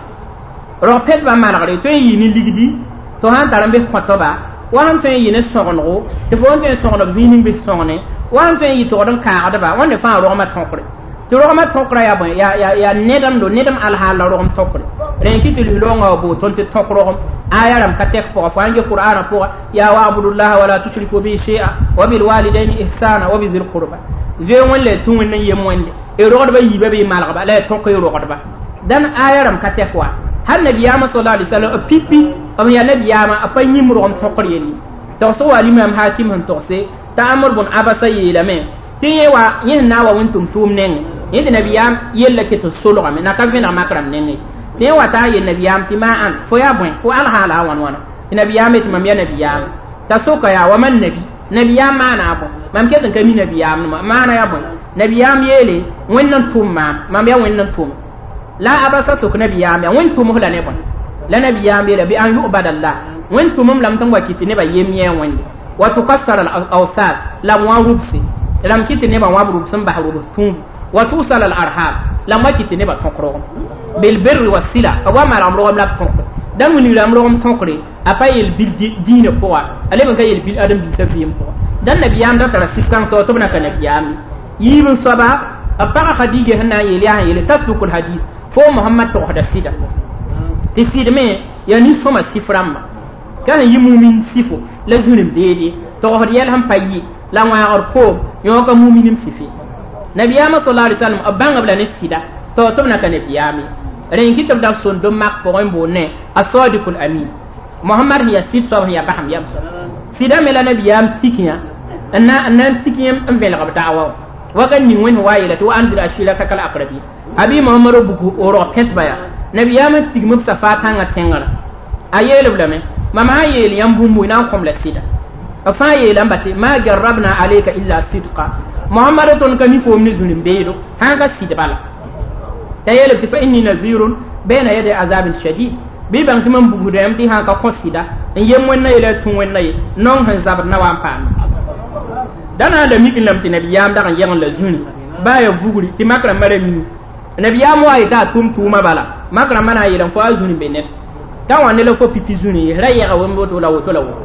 petba malgre to yi ni ligdi to han tarambe khotoba wa han to yi ne sogno to fo on sogno vini be sogne wa han to yi to don ka adaba wonne fa ro ma tokre to ro ma tokra ya bon ya nedam al hala ro tokre ren kitul longa bo ton te tokro ayaram ka tek fo fa nge qur'ana fo ya wa abudullah wala tushriku bi shay'a wa bil walidayni ihsana wa bizil qurba je wonle tun wonne yemonde e ro ba yi be malga la tokko ro ba dan ayaram ka tek wa har nabiyama sallallahu alaihi wasallam pipi am ya nabiyama apan yimro on tokor yeli to so wali mam hakim han to se ta'amur bun abasa yelame tiye wa yin nawa wontum tum nen yin nabiyam yella ke to solo am na ka vena makram nen tiye wa ta yin nabiyam ti ma an fo ya bun fo al hala wan nabiyam ti mam ya nabiyam ta so ka ya wa man nabiyam ma na bo mam ke tan kami nabiyam ma na ya bun nabiyam yele wannan tum mam ya wannan tum la abasa sok nabiyam ya won tum hula ne bon la nabiyam ya bi an yu'badallah won tum lam tan wakiti ne ba yemye wonde wa tukassar al awsat lam wa rubsi lam kiti ne ba wa rubsun ba rubu tum wa tusal al arham lam wakiti ne ba tokro bil birri was sila wa ma lam ro lam tokro dan woni lam ro tokre apayel bil dine poa ale ban kayel bil adam bil tafiyim poa dan nabiyam da tara sifkan to na kan nabiyam yibun saba apaka khadija hanna yeli tasbukul hadith fo muhammad to hada sida ti sida me ya ni fo ma siframma kan yi mumin sifo la zulim dede to hada yel ham payi la wa arko yo ka muminim sifi nabiyama sallallahu alaihi wasallam abanga bla ne sida to na kan nabiyami ren kitab da son do mak ko en bonne asadiqul amin muhammad ya sid so ya baham ya sida me la nabiyam tikiya nan tikim en velga batawa wa kan ni wen wa yela to andir ashira ka kala akrabi abi muhammadu buku oro pet baya nabi yama tigmu safata nga tengara ayele blame mama ayele yambumbu na kom la sida afa yele mbati ma jarrabna alayka illa sidqa muhammadu ton kami fo mi zulim beedo hanga sida bala tayele fa inni nazirun bayna yadi azabin shadid bi bang timam bugu dem ti hanga ko sida yem wonna yele tun wonna yi non han zabar na wan pam dana da mi lam ti nabi yam da kan yang la zuni baya buguri ti makra mare minu nabi yam wa ita tum tuma bala makra mana yelan fo azuni benet ta wanne la fo pipi zuni raya ga won to la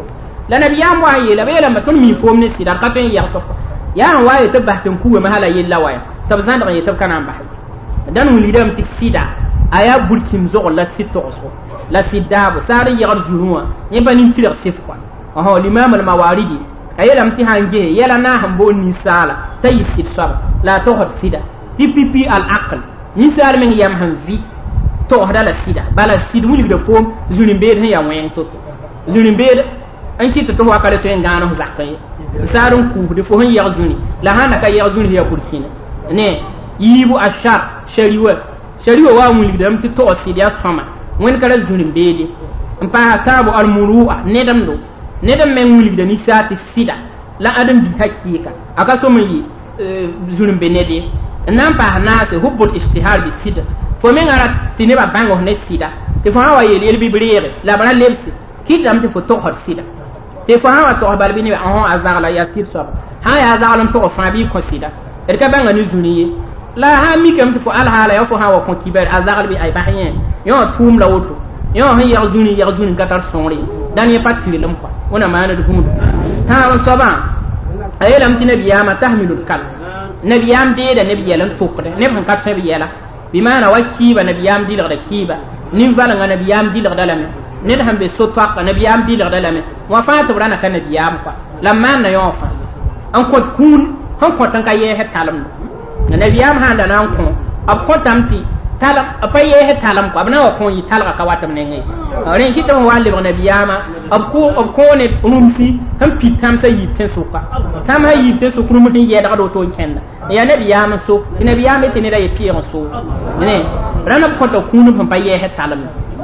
la nabi yam wa yela be la matun mi fo ne sida ka pen ya so ya wa ita bahtin kuwa mahala yella waya tabzan da yita kana bahi dan wuli dam ti sida aya burkim zo la sito so la sidab sari yagar junuwa ni bani tilir sif kwa aha l'imam al mawaridi ayela mti hanje yela na hambo ni sala tay sid sab la tohot sida tipipi al aql ni sal men yam hanvi to hada la sida bala sid wuli de fom zulimbe he ya wen to zulimbe an kiti to wa kale to ngano zakay sarun ku de fo han ya zuni la hana ka ya zuni ya kurkina ne yibu ashar shariwa wa wuli de mti to sida sama wen kala zulimbe de mpa tabu al muru'a nedam men wuli de ni sati sida la adam bi hakika aka so mun yi zulimbe ne de nan pa na se hubbul istihar bi sida fo men ara tineba bango ne sida te fo hawa yel bibriere la bana lemsi kidam te fo to hot sida te fo hawa to bal bini on azagla ya sir so ha ya azagla to fa bi ko sida er ka banga ni zuniye la ha mi kam te fo al hala ya fo hawa ko kiber azagla bi ay bahyen yo tum la woto yo han ya zuni gatar sonri dan ye patri lam ko ona mana du humu ta on so ba ayelam tinabiyama tahmilul kal nabiyam de da nabiyalan tukde ne ban ka nabiyala bimana wakiba nabiyam dilga da kiba nim valanga nabiyam dilga da lame ne da hambe sotwa nabiyam dilga da lame wa fa to brana kan nabiyam kwa lamman na yofa an ko kun han ko tan ka ye he talam nabiyam handa nan ko ab ko tamti talam apa ye he talam ko abna wa ko yi talga ka watam ne ngai ren ki to wali ba nabiyama ab ko ne rumfi han pitam sa yi ten suka tam ha yi ten sukru mu tin ye da do to kenna ya nabiyama so nabiyama tin da ye piye so ne ranab ko to kunu pam pa ye he talam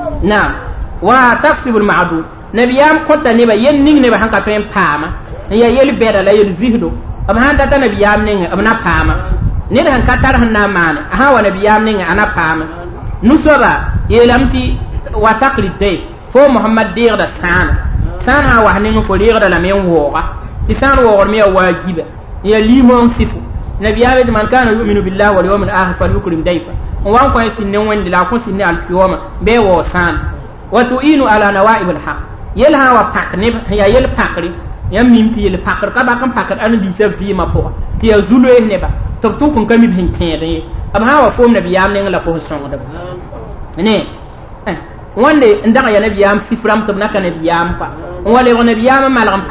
na wa taqsibul ma'dud nabiyam ko ta ne ba yen ning ne ba han ka pen pama ya yel beda la yel zihdo am han ta nabiyam ne am na pama ne da han ka tar han na mane ha wa nabiyam ne ana pama nusaba yelamti wa taqlid fo muhammad dir da sana wa hanin fo dir da la men woga isan wo me wajiba ya limon sifu nabiyam man kana yu'minu billahi wal yawmil akhir falyukrim dayfa wan ko sinne wonde la ko sinne al qiyama be wo san wa tu'inu ala nawa'ibul haq yelha wa pakne ya yel pakri yam mimti yel pakr ka ba kan pakr an bi sa fi ma po ti ya zulu ne ba to to kun kami bin kede am ha wa fo nabiyam ne la fo son da ne wande ndaga ya nabiyam sifram to naka nabiyam pa wale wa nabiyam malam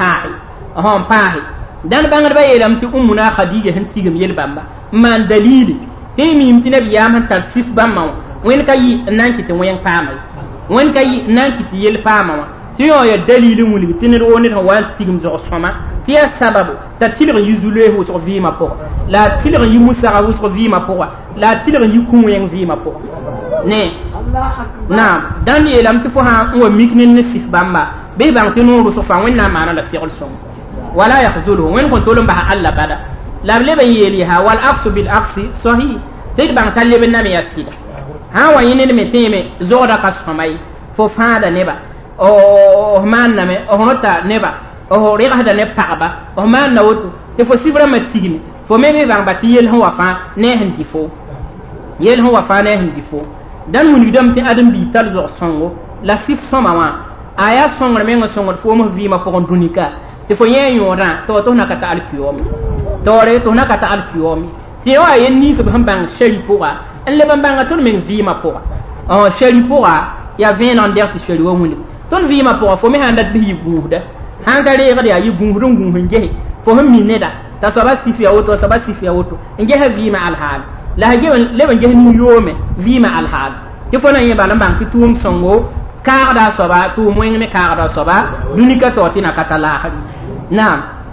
pa dan bangar ba yelam ti ummuna khadija han tigam yel bamba man dalili te mi imti nabiyam tar sif bamma wen kayi nan ki te wen pama wen kayi nan ki te yel pama ti yo ya dalilin wuli tinir woni ta wal tigam zo soma ti ya sababu ta tilga yuzule ho so vi ma po la tilga yi musa ho so vi ma po la tilga yi kun wen vi ma po ne na dan yelam ti fo ha wa miknin ne sif bamba be bang ti no so fa wen na mana la fi'l som wala yakhzulu wen kon tolum ba alla bada la lebe yeli ha wal aqsu bil aqsi sahih te bang talle ben na me yasida ha wa yinin me teme zoda ka somai fo fada neba o man na me o hota neba o riga da ne pagba o man na wotu te fo sibra ma tigini fo me be bang ba ti yel ho wa fa ne hindi fo yel ho wa fa ne hindi fo dan mun yidam te adam bi tal zo songo la sif soma wa aya songor me ngo songor fo mo vi ma po kon dunika te fo yen yora to na kata alfiyom tore to na kata alfiyom te wa yen ni so ban bang sheri poa en le ban bang to men vi ma poa o sheri poa ya vin on der ti sheri wo muli ton vi ma poa fo me handat bi buuda han ga re ga ya yi buudun gun nge fo hum mi neda ta so ba sifiya woto nge ha vi ma al hal la ha ge le ban ge ni yome vi ma al hal ke fo na ye ba bang ti tum songo kaada soba tu moyeng me kaada soba dunika to tina katala naam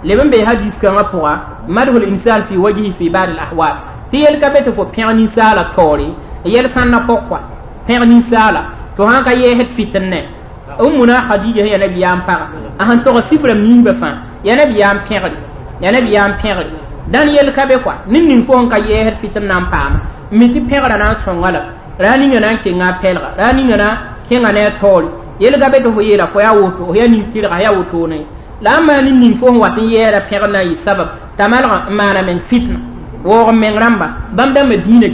لمن به حديث كما بوا مده الإنسان في وجهه في بعض الأحوال تيل كبت فو بيعني سالة توري يل سنة بقوة بيعني سالة تهانك يهد فتنة أمنا خديجة هي نبي يام بقى أهان تغسف لمنين بفان يا نبي يام بيغل يا نبي يام بيغل دان يل كبقوا نين فوهن كا يهد فتنة بام ميتي بيغل نان سنغلا راني نان كينا بيغل راني نان كينا نتول يل كبت هو يلا فيا وطو هي نيكير هيا وطوني لما نين فوهن واتن يهد بيغل ناي سبب تمال مانا من فتنة وغم من رمبا بام دام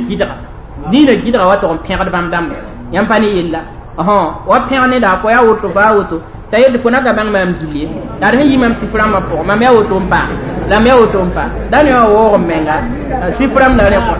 دين جدرا واتو بيغل بام دام يامباني يلا wa pẽgne da fo ya woto ba woto ta yed fo na ga bang mam gili dar hin yimam sifram ma po mam ya woto mpa la me woto mpa dan yo wo menga sifram la ne ko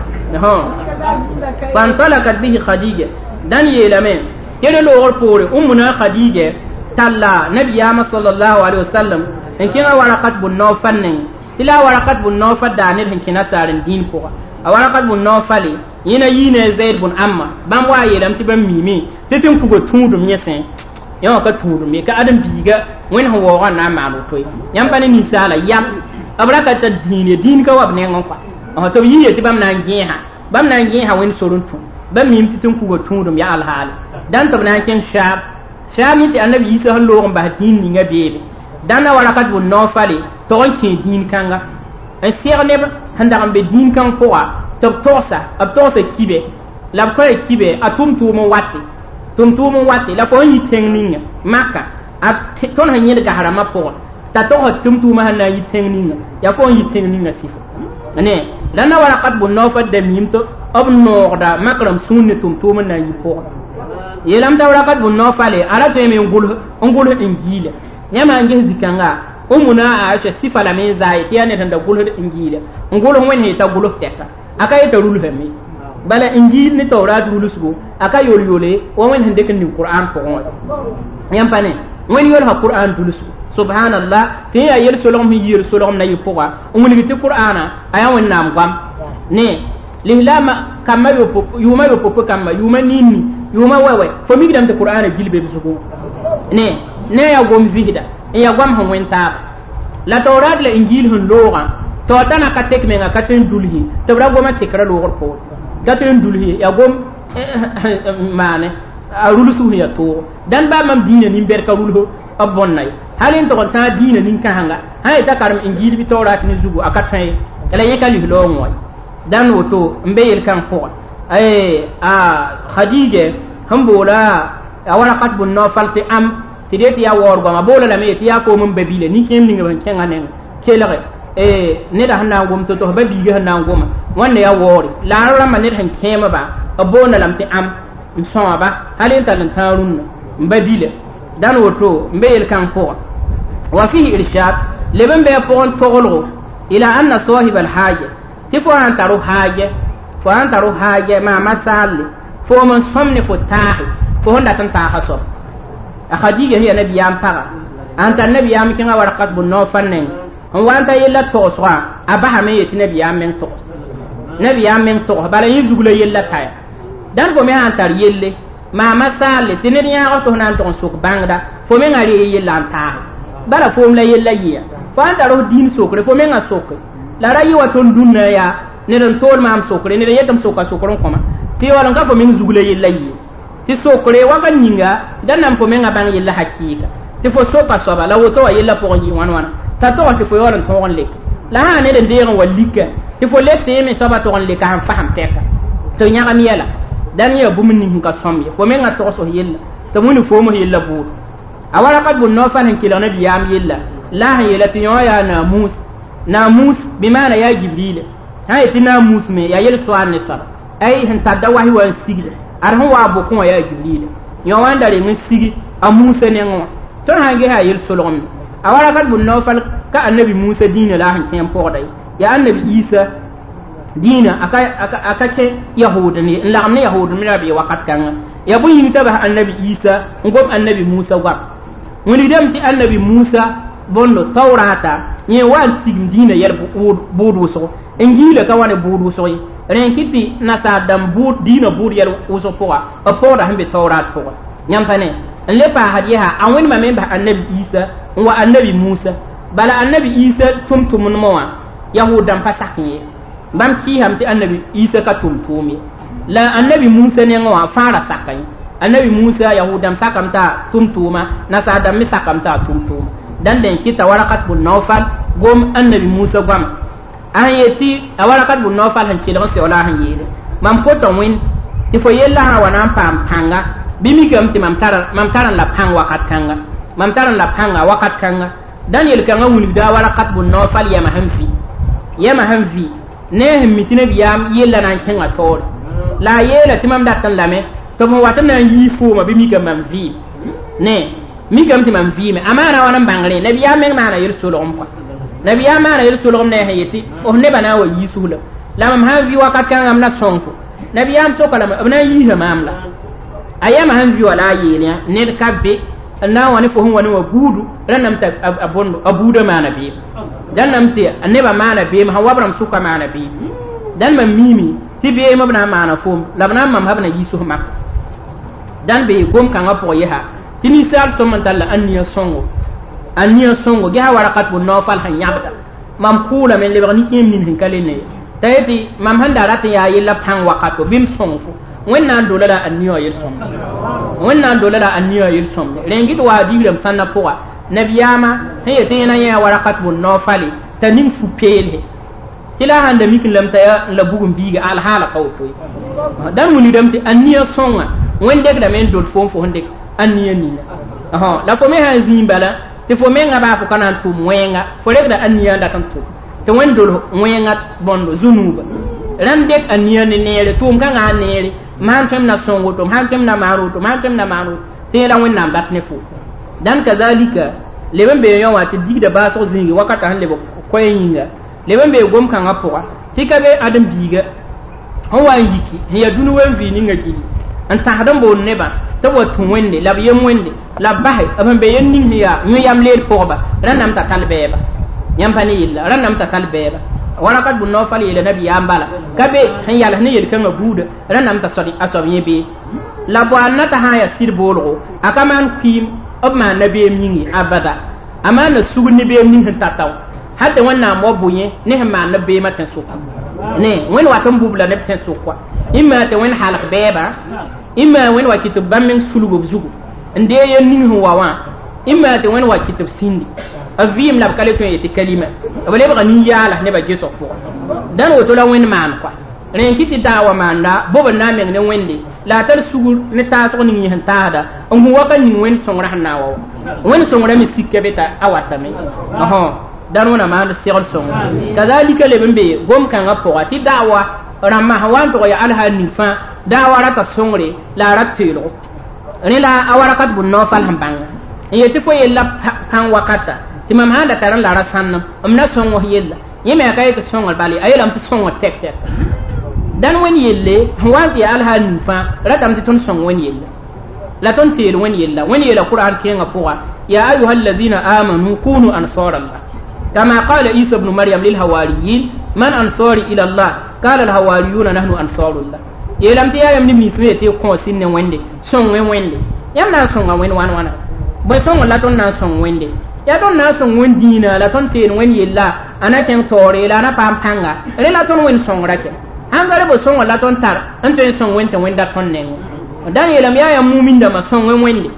fan talakat bihi khadija dan yela men kene lo gor pore ummuna khadija talla nabiyama sallallahu alaihi wasallam en kina waraqat bun nawfal ne ila waraqat bun nawfal da ne hin kina sarin din ko waraqat bun nawfal yina yine zaid bun amma bam wa yelam ti bam mimi tetin kugo tundum yesen yawa ka tundum me ka adam biga wen ho wa na manu toy yam pani ni sala yam abraka ta din ka wab ne ngon kwa to yiye ti bam na ngiha wen sorun tu bam mim tetin kugo tundum ya al hal dan to na ken shab mi ti annabi isa hallo on ba din ni ngabe dan na warakat bun nawfali to on ki din kanga en serne handa be din kan ko tɩ b togsa kibe la b koɛ kibe a tʋm-tʋʋm n wate la fo n yɩ tẽng ninga maka a tõnd sẽn yẽd gasrãmbã pʋgẽ t'a togs tʋm-tʋʋmã sẽn na n yɩ tẽng ninga yaa fo n yɩ tẽng ninga sɩfo ne la na warakat bʋ naofa da miim tɩ b noogda makrãmb sũur ne tʋm-tʋʋm n na n yɩ pʋgẽ yeelame t'a warakat bʋ naofale a ra tõeme n gʋls injiila yãmã n ges zikãnga umuna Aisha sifa la min zai tɩ yaa ned sẽn da gʋlsd injiila n gʋls wẽnd sẽn t'a gʋls tɛka aka yeta rulfame bala injil ni tawrat rulusgo aka yole wa wen hande kan ni qur'an ko on yam pane wen yol ha qur'an dulusu subhanallah ti ya yel solom yir solom na yipoa on ni ti qur'ana aya wen nam gam ne lihlama kama yuma yo kama yuma nini yuma wewe fo mi gidam te qur'ana gilbe bisugo ne ya gom zihida ya gam hon wen ta la tawrat la injil hun loga to tana ka tek menga ka ten dulhi to bra goma tekra lo gor po ka ten dulhi ya gom mane a rulusu ya to dan ba mam dina nim ber ka rulho abon nay halin to ta dina nin ka hanga hay ta karam injil bi tawrat ni zugu aka tay kala yeka li lo ngoy dan woto mbeyel kan ko a khadija hambola a waraqat bun nawfal ti am ti det ya wor goma bola la me ti ya ko mum babile ni kem ni ngaban kenga nen kelare ne da hanna gom to ba biga hanna goma wanda ya wori la rama ne han kema ba abona lam ti am so ba halin talan tarun mbadile dan woto mbeyel kan ko wa fihi irshad leben be pon togolo ila anna sahib al haja tifo an taru haja ma masali fo man somne fo tahi fo honda tan ta haso khadija hiya nabiyam para anta nabiyam kinga warqat bun nawfal nen on wanta yella tosra abaha me yeti nabiyam men to bala yizugula yella tay dan fo me antar yelle ma masale tiniriya to nan to sok bangda fo me ngari yella anta bala fo la yella yiya fo anta ro din sokre fo me nga sokre la rayi wa ton dunna ya ne don tol ma am sokre ne yetam sokron koma ti wala nga fo me zugula yella yi ti sokre wa kan ninga dan nam fo me nga bang yella hakika ti fo soka soba la woto wa yella po ngi wana ta to ti fo yoran to on lek la ha ne de ndero walika ti fo lek te me soba to on lek han faham teka to nyaga mi yela dan ya bu min ka somye fo me nga to so yella to mun fo mo yella bu awara qad bun nawfal han kila nabi yam yella la ha yella ti ya namus bi mana ya jibril ha ti namus me ya yel so an sar ay han tadda wahi wa sigile ar ho wa bu ko ya jibril yo wanda re mun sigi amusa ne ngo to hange ha yel so lom awara qad bun nawfal ka annabi musa dina la han ken podai ya annabi isa dina aka ke yahuda ne la ne yahuda mi rabi wakat kan ya bu yin ta ba annabi isa ngom annabi musa wa woni dem ti annabi musa bonno tawrata ni wan sigim dina yar budu so ingila ka wane budu so ren kiti nasa dam bud dina bud yar uso poa a poda hambe tawrat poa nyam pane le pa hadiya an woni ma memba annabi isa wa annabi musa bala annabi Isa tumtumun mowa yahudan pa sakiye bam ki ham ti annabi Isa ka tumtumi la annabi Musa ne ngwa fara sakai annabi Musa yahudan sakamta tumtuma nasada mi sakamta tumtuma dan den kita warakat bun nawfal gom annabi Musa gam ayeti warakat bun nawfal han kilo se wala han yele mam poto win ti fo yella ha wana pam panga bimi gam ti mam taran la pang wakat kanga mam taran la panga wakat kanga Daniel kan wuli da warakat bun nawfal ya mahamfi ne mitine biyam yella nan kenga tor la yela timam datan lame to mo watana yi fo ma bimi gam mam vi ne mi gam ti mam vi me amana wana bangre nabi ya men mana yirsulum ko nabi ya mana yirsulum ne hayeti o ne bana wa yisula la mam ha vi wakat kan am na sonfo nabi ya so kala abna yi ha mamla ayama han vi wala yele ne kabbe na wani fo wani wa budu ranam ta abondo abuda mana be dan nam te aneba mana be ma wabram suka mana be dan mam mimi ti be ma bana mana fo labna mam habna yisu mak dan be gom kan apo yeha tini sal to man talla aniya songo ga warakat bu nofal han yabda mam kula men le bani kim nin kale ne tayati mam handa rat ya yilla pan wakato bim songo wenna dolara aniya yel songo wenna dolara aniya yel songo rengit wa dibiram sanna poa nabiyama hayete na ya warakat bu nofali tanim fu pele kila handa mikin lamta ya la bugum biga al hala qawto dan woni damti aniya songa wende da men dol fo honde aniya ni la fo me ha zimbala te fo me ngaba fo kana tu mwenga fo rek da aniya da kan tu te wen dol mwenga bondo zunuba randek aniya ne nere tum kan ga nere man tem na songo to man tem na maru te la wen nam bat ne fo dan kazalika leben be yawa te digda ba so zingi wakata han lebo koyinga leben be gom kan apwa tikabe adam biga hawa yiki ya dunu wen vi ninga kili an tahdan bo neba to watun wende lab yem wende lab bahay aban be yenning ya ñu yam leer poba ranam ta kalbeba yam pani illa ranam ta kalbeba warakat bu nofal ila nabi yambala kabe han yalla ne yel kan buda ranam ta sori asobi be labo annata haya sir bolgo akaman kim obma nabi mingi abada amana sugni be mingi tataw hadde wannan mobunye ne ma nabi matan su ne wen watan bubla ne tan su kwa imma te wen halak beba imma wen wa kitub bamin sulugo zugu inde yen ning wawa imma te wen wa kitub sindi avim la kale to yeti kalima abale ba ni yala ne ba geso ko dan woto la wen man kwa ren kiti dawa manda bobo na men ne wende la tar sugur ne ta so ni hin tada on huwa kan ni wen songra hanawo wen songra mi sikke beta awata me dan wona ma sirol songra kadalika le bembe gom kan apo ati dawa ramma hawan to ya alha nifa dawa rata songre la ratelo ne la awarakat bun nofal hambanga yeti fo yella kan wakata timam handa taran la rasanam amna songo yella yeme kay ko songo bali ayelam to songo tek dan wani yelle wanti alha nifa ratam ti ton songo wani yella la ton tel wani yella qur'an kenga fuwa ya ayyuhalladhina amanu kunu ansarallah kama qala isa ibn maryam lil hawariyin man ansari ila allah qala al hawariyuna nahnu ansarullah yelam ti yam ni mi fe te ko sinne wende songo wende yam na songo wen wana bo songo la ton na songo wende ya don na songo wendina la ton tel wani yella ana ken tore la na pampanga la ton wen songo rake hangare bo songo la ton tar anto songo wenda ton ne dan yelam ya mu'min da ma songo wende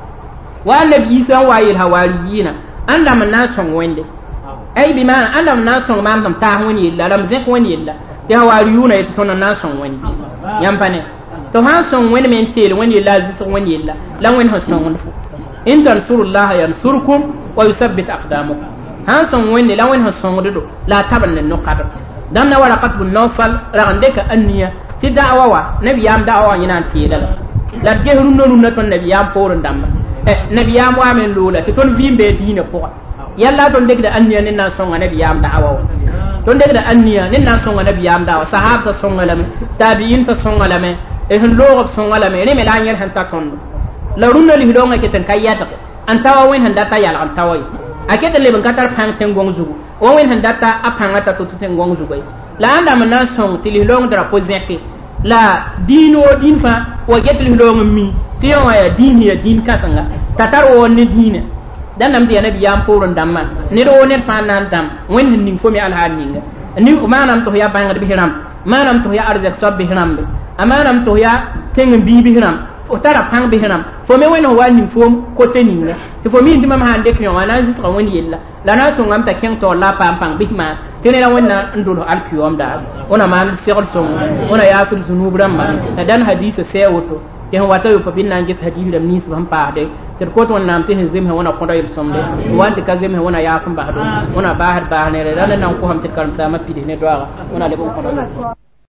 wa nabi isa wa yel hawariyina anda man na songo wende ay bi man anda man na songo man tam ta woni yella lam zek woni yella ya hawariyuna yet ton na songo wende yampane to ha songo wende men tel woni yella zek woni yella lan wen ha songo fu in tansurullaha yansurkum wa yuthabbit aqdamakum ha songo wende lan wen ha songo do la taban ne no kadar dan na warakat bun nawfal rande ka anniya ti da'wa wa nabiyam da'wa yinan tiyela la gehrun nonu na ton nabiyam poron damba nabiyam wa men lola ti ton vimbe dina ko yalla ton degda anniya nin na songa nabiyam da'wa wa ton degda anniya nin na songa nabiyam da'wa sahaba songa lame tabi'in ta songa lame e hun logo songa lame ne mela nyer han ta ton la runna li hidonga keten kayata antawa wen han data yalla antawa akete leben katar pang tengong zugu o wen handata apanga ta tutu tengong zugu la anda mana song tili long dra pozeke la dino dinfa wa get li long mi tiyo ya din kasanga tatar wonni dine dan nam dia nabi yam purun damma ne do ne fa nan dam wen hin fo mi al haninga ni manam to ya bangar bi hiram manam to ya arzak sob bi hiram amanam to ya tengin bi bi hiram o tara pang bi hiram fo me wen wa ni fo ko teninga fo mi ndima ma hande kyo wana ju to woni yella la na so ngam ta ken to la pam pang bi ma tene la wonna ndulo al kiyom da ona man fiql so ona ya fil zunub ramma dan hadith se woto te wata yo papin nan gis hadith dam ni subhan pa de ter ko ton nam te zim he wona ko doyel somde wande ka zim he wona ya fam ba do wona ba har ba ne ran nan ko ham te karam sama pidi ne do ona le ko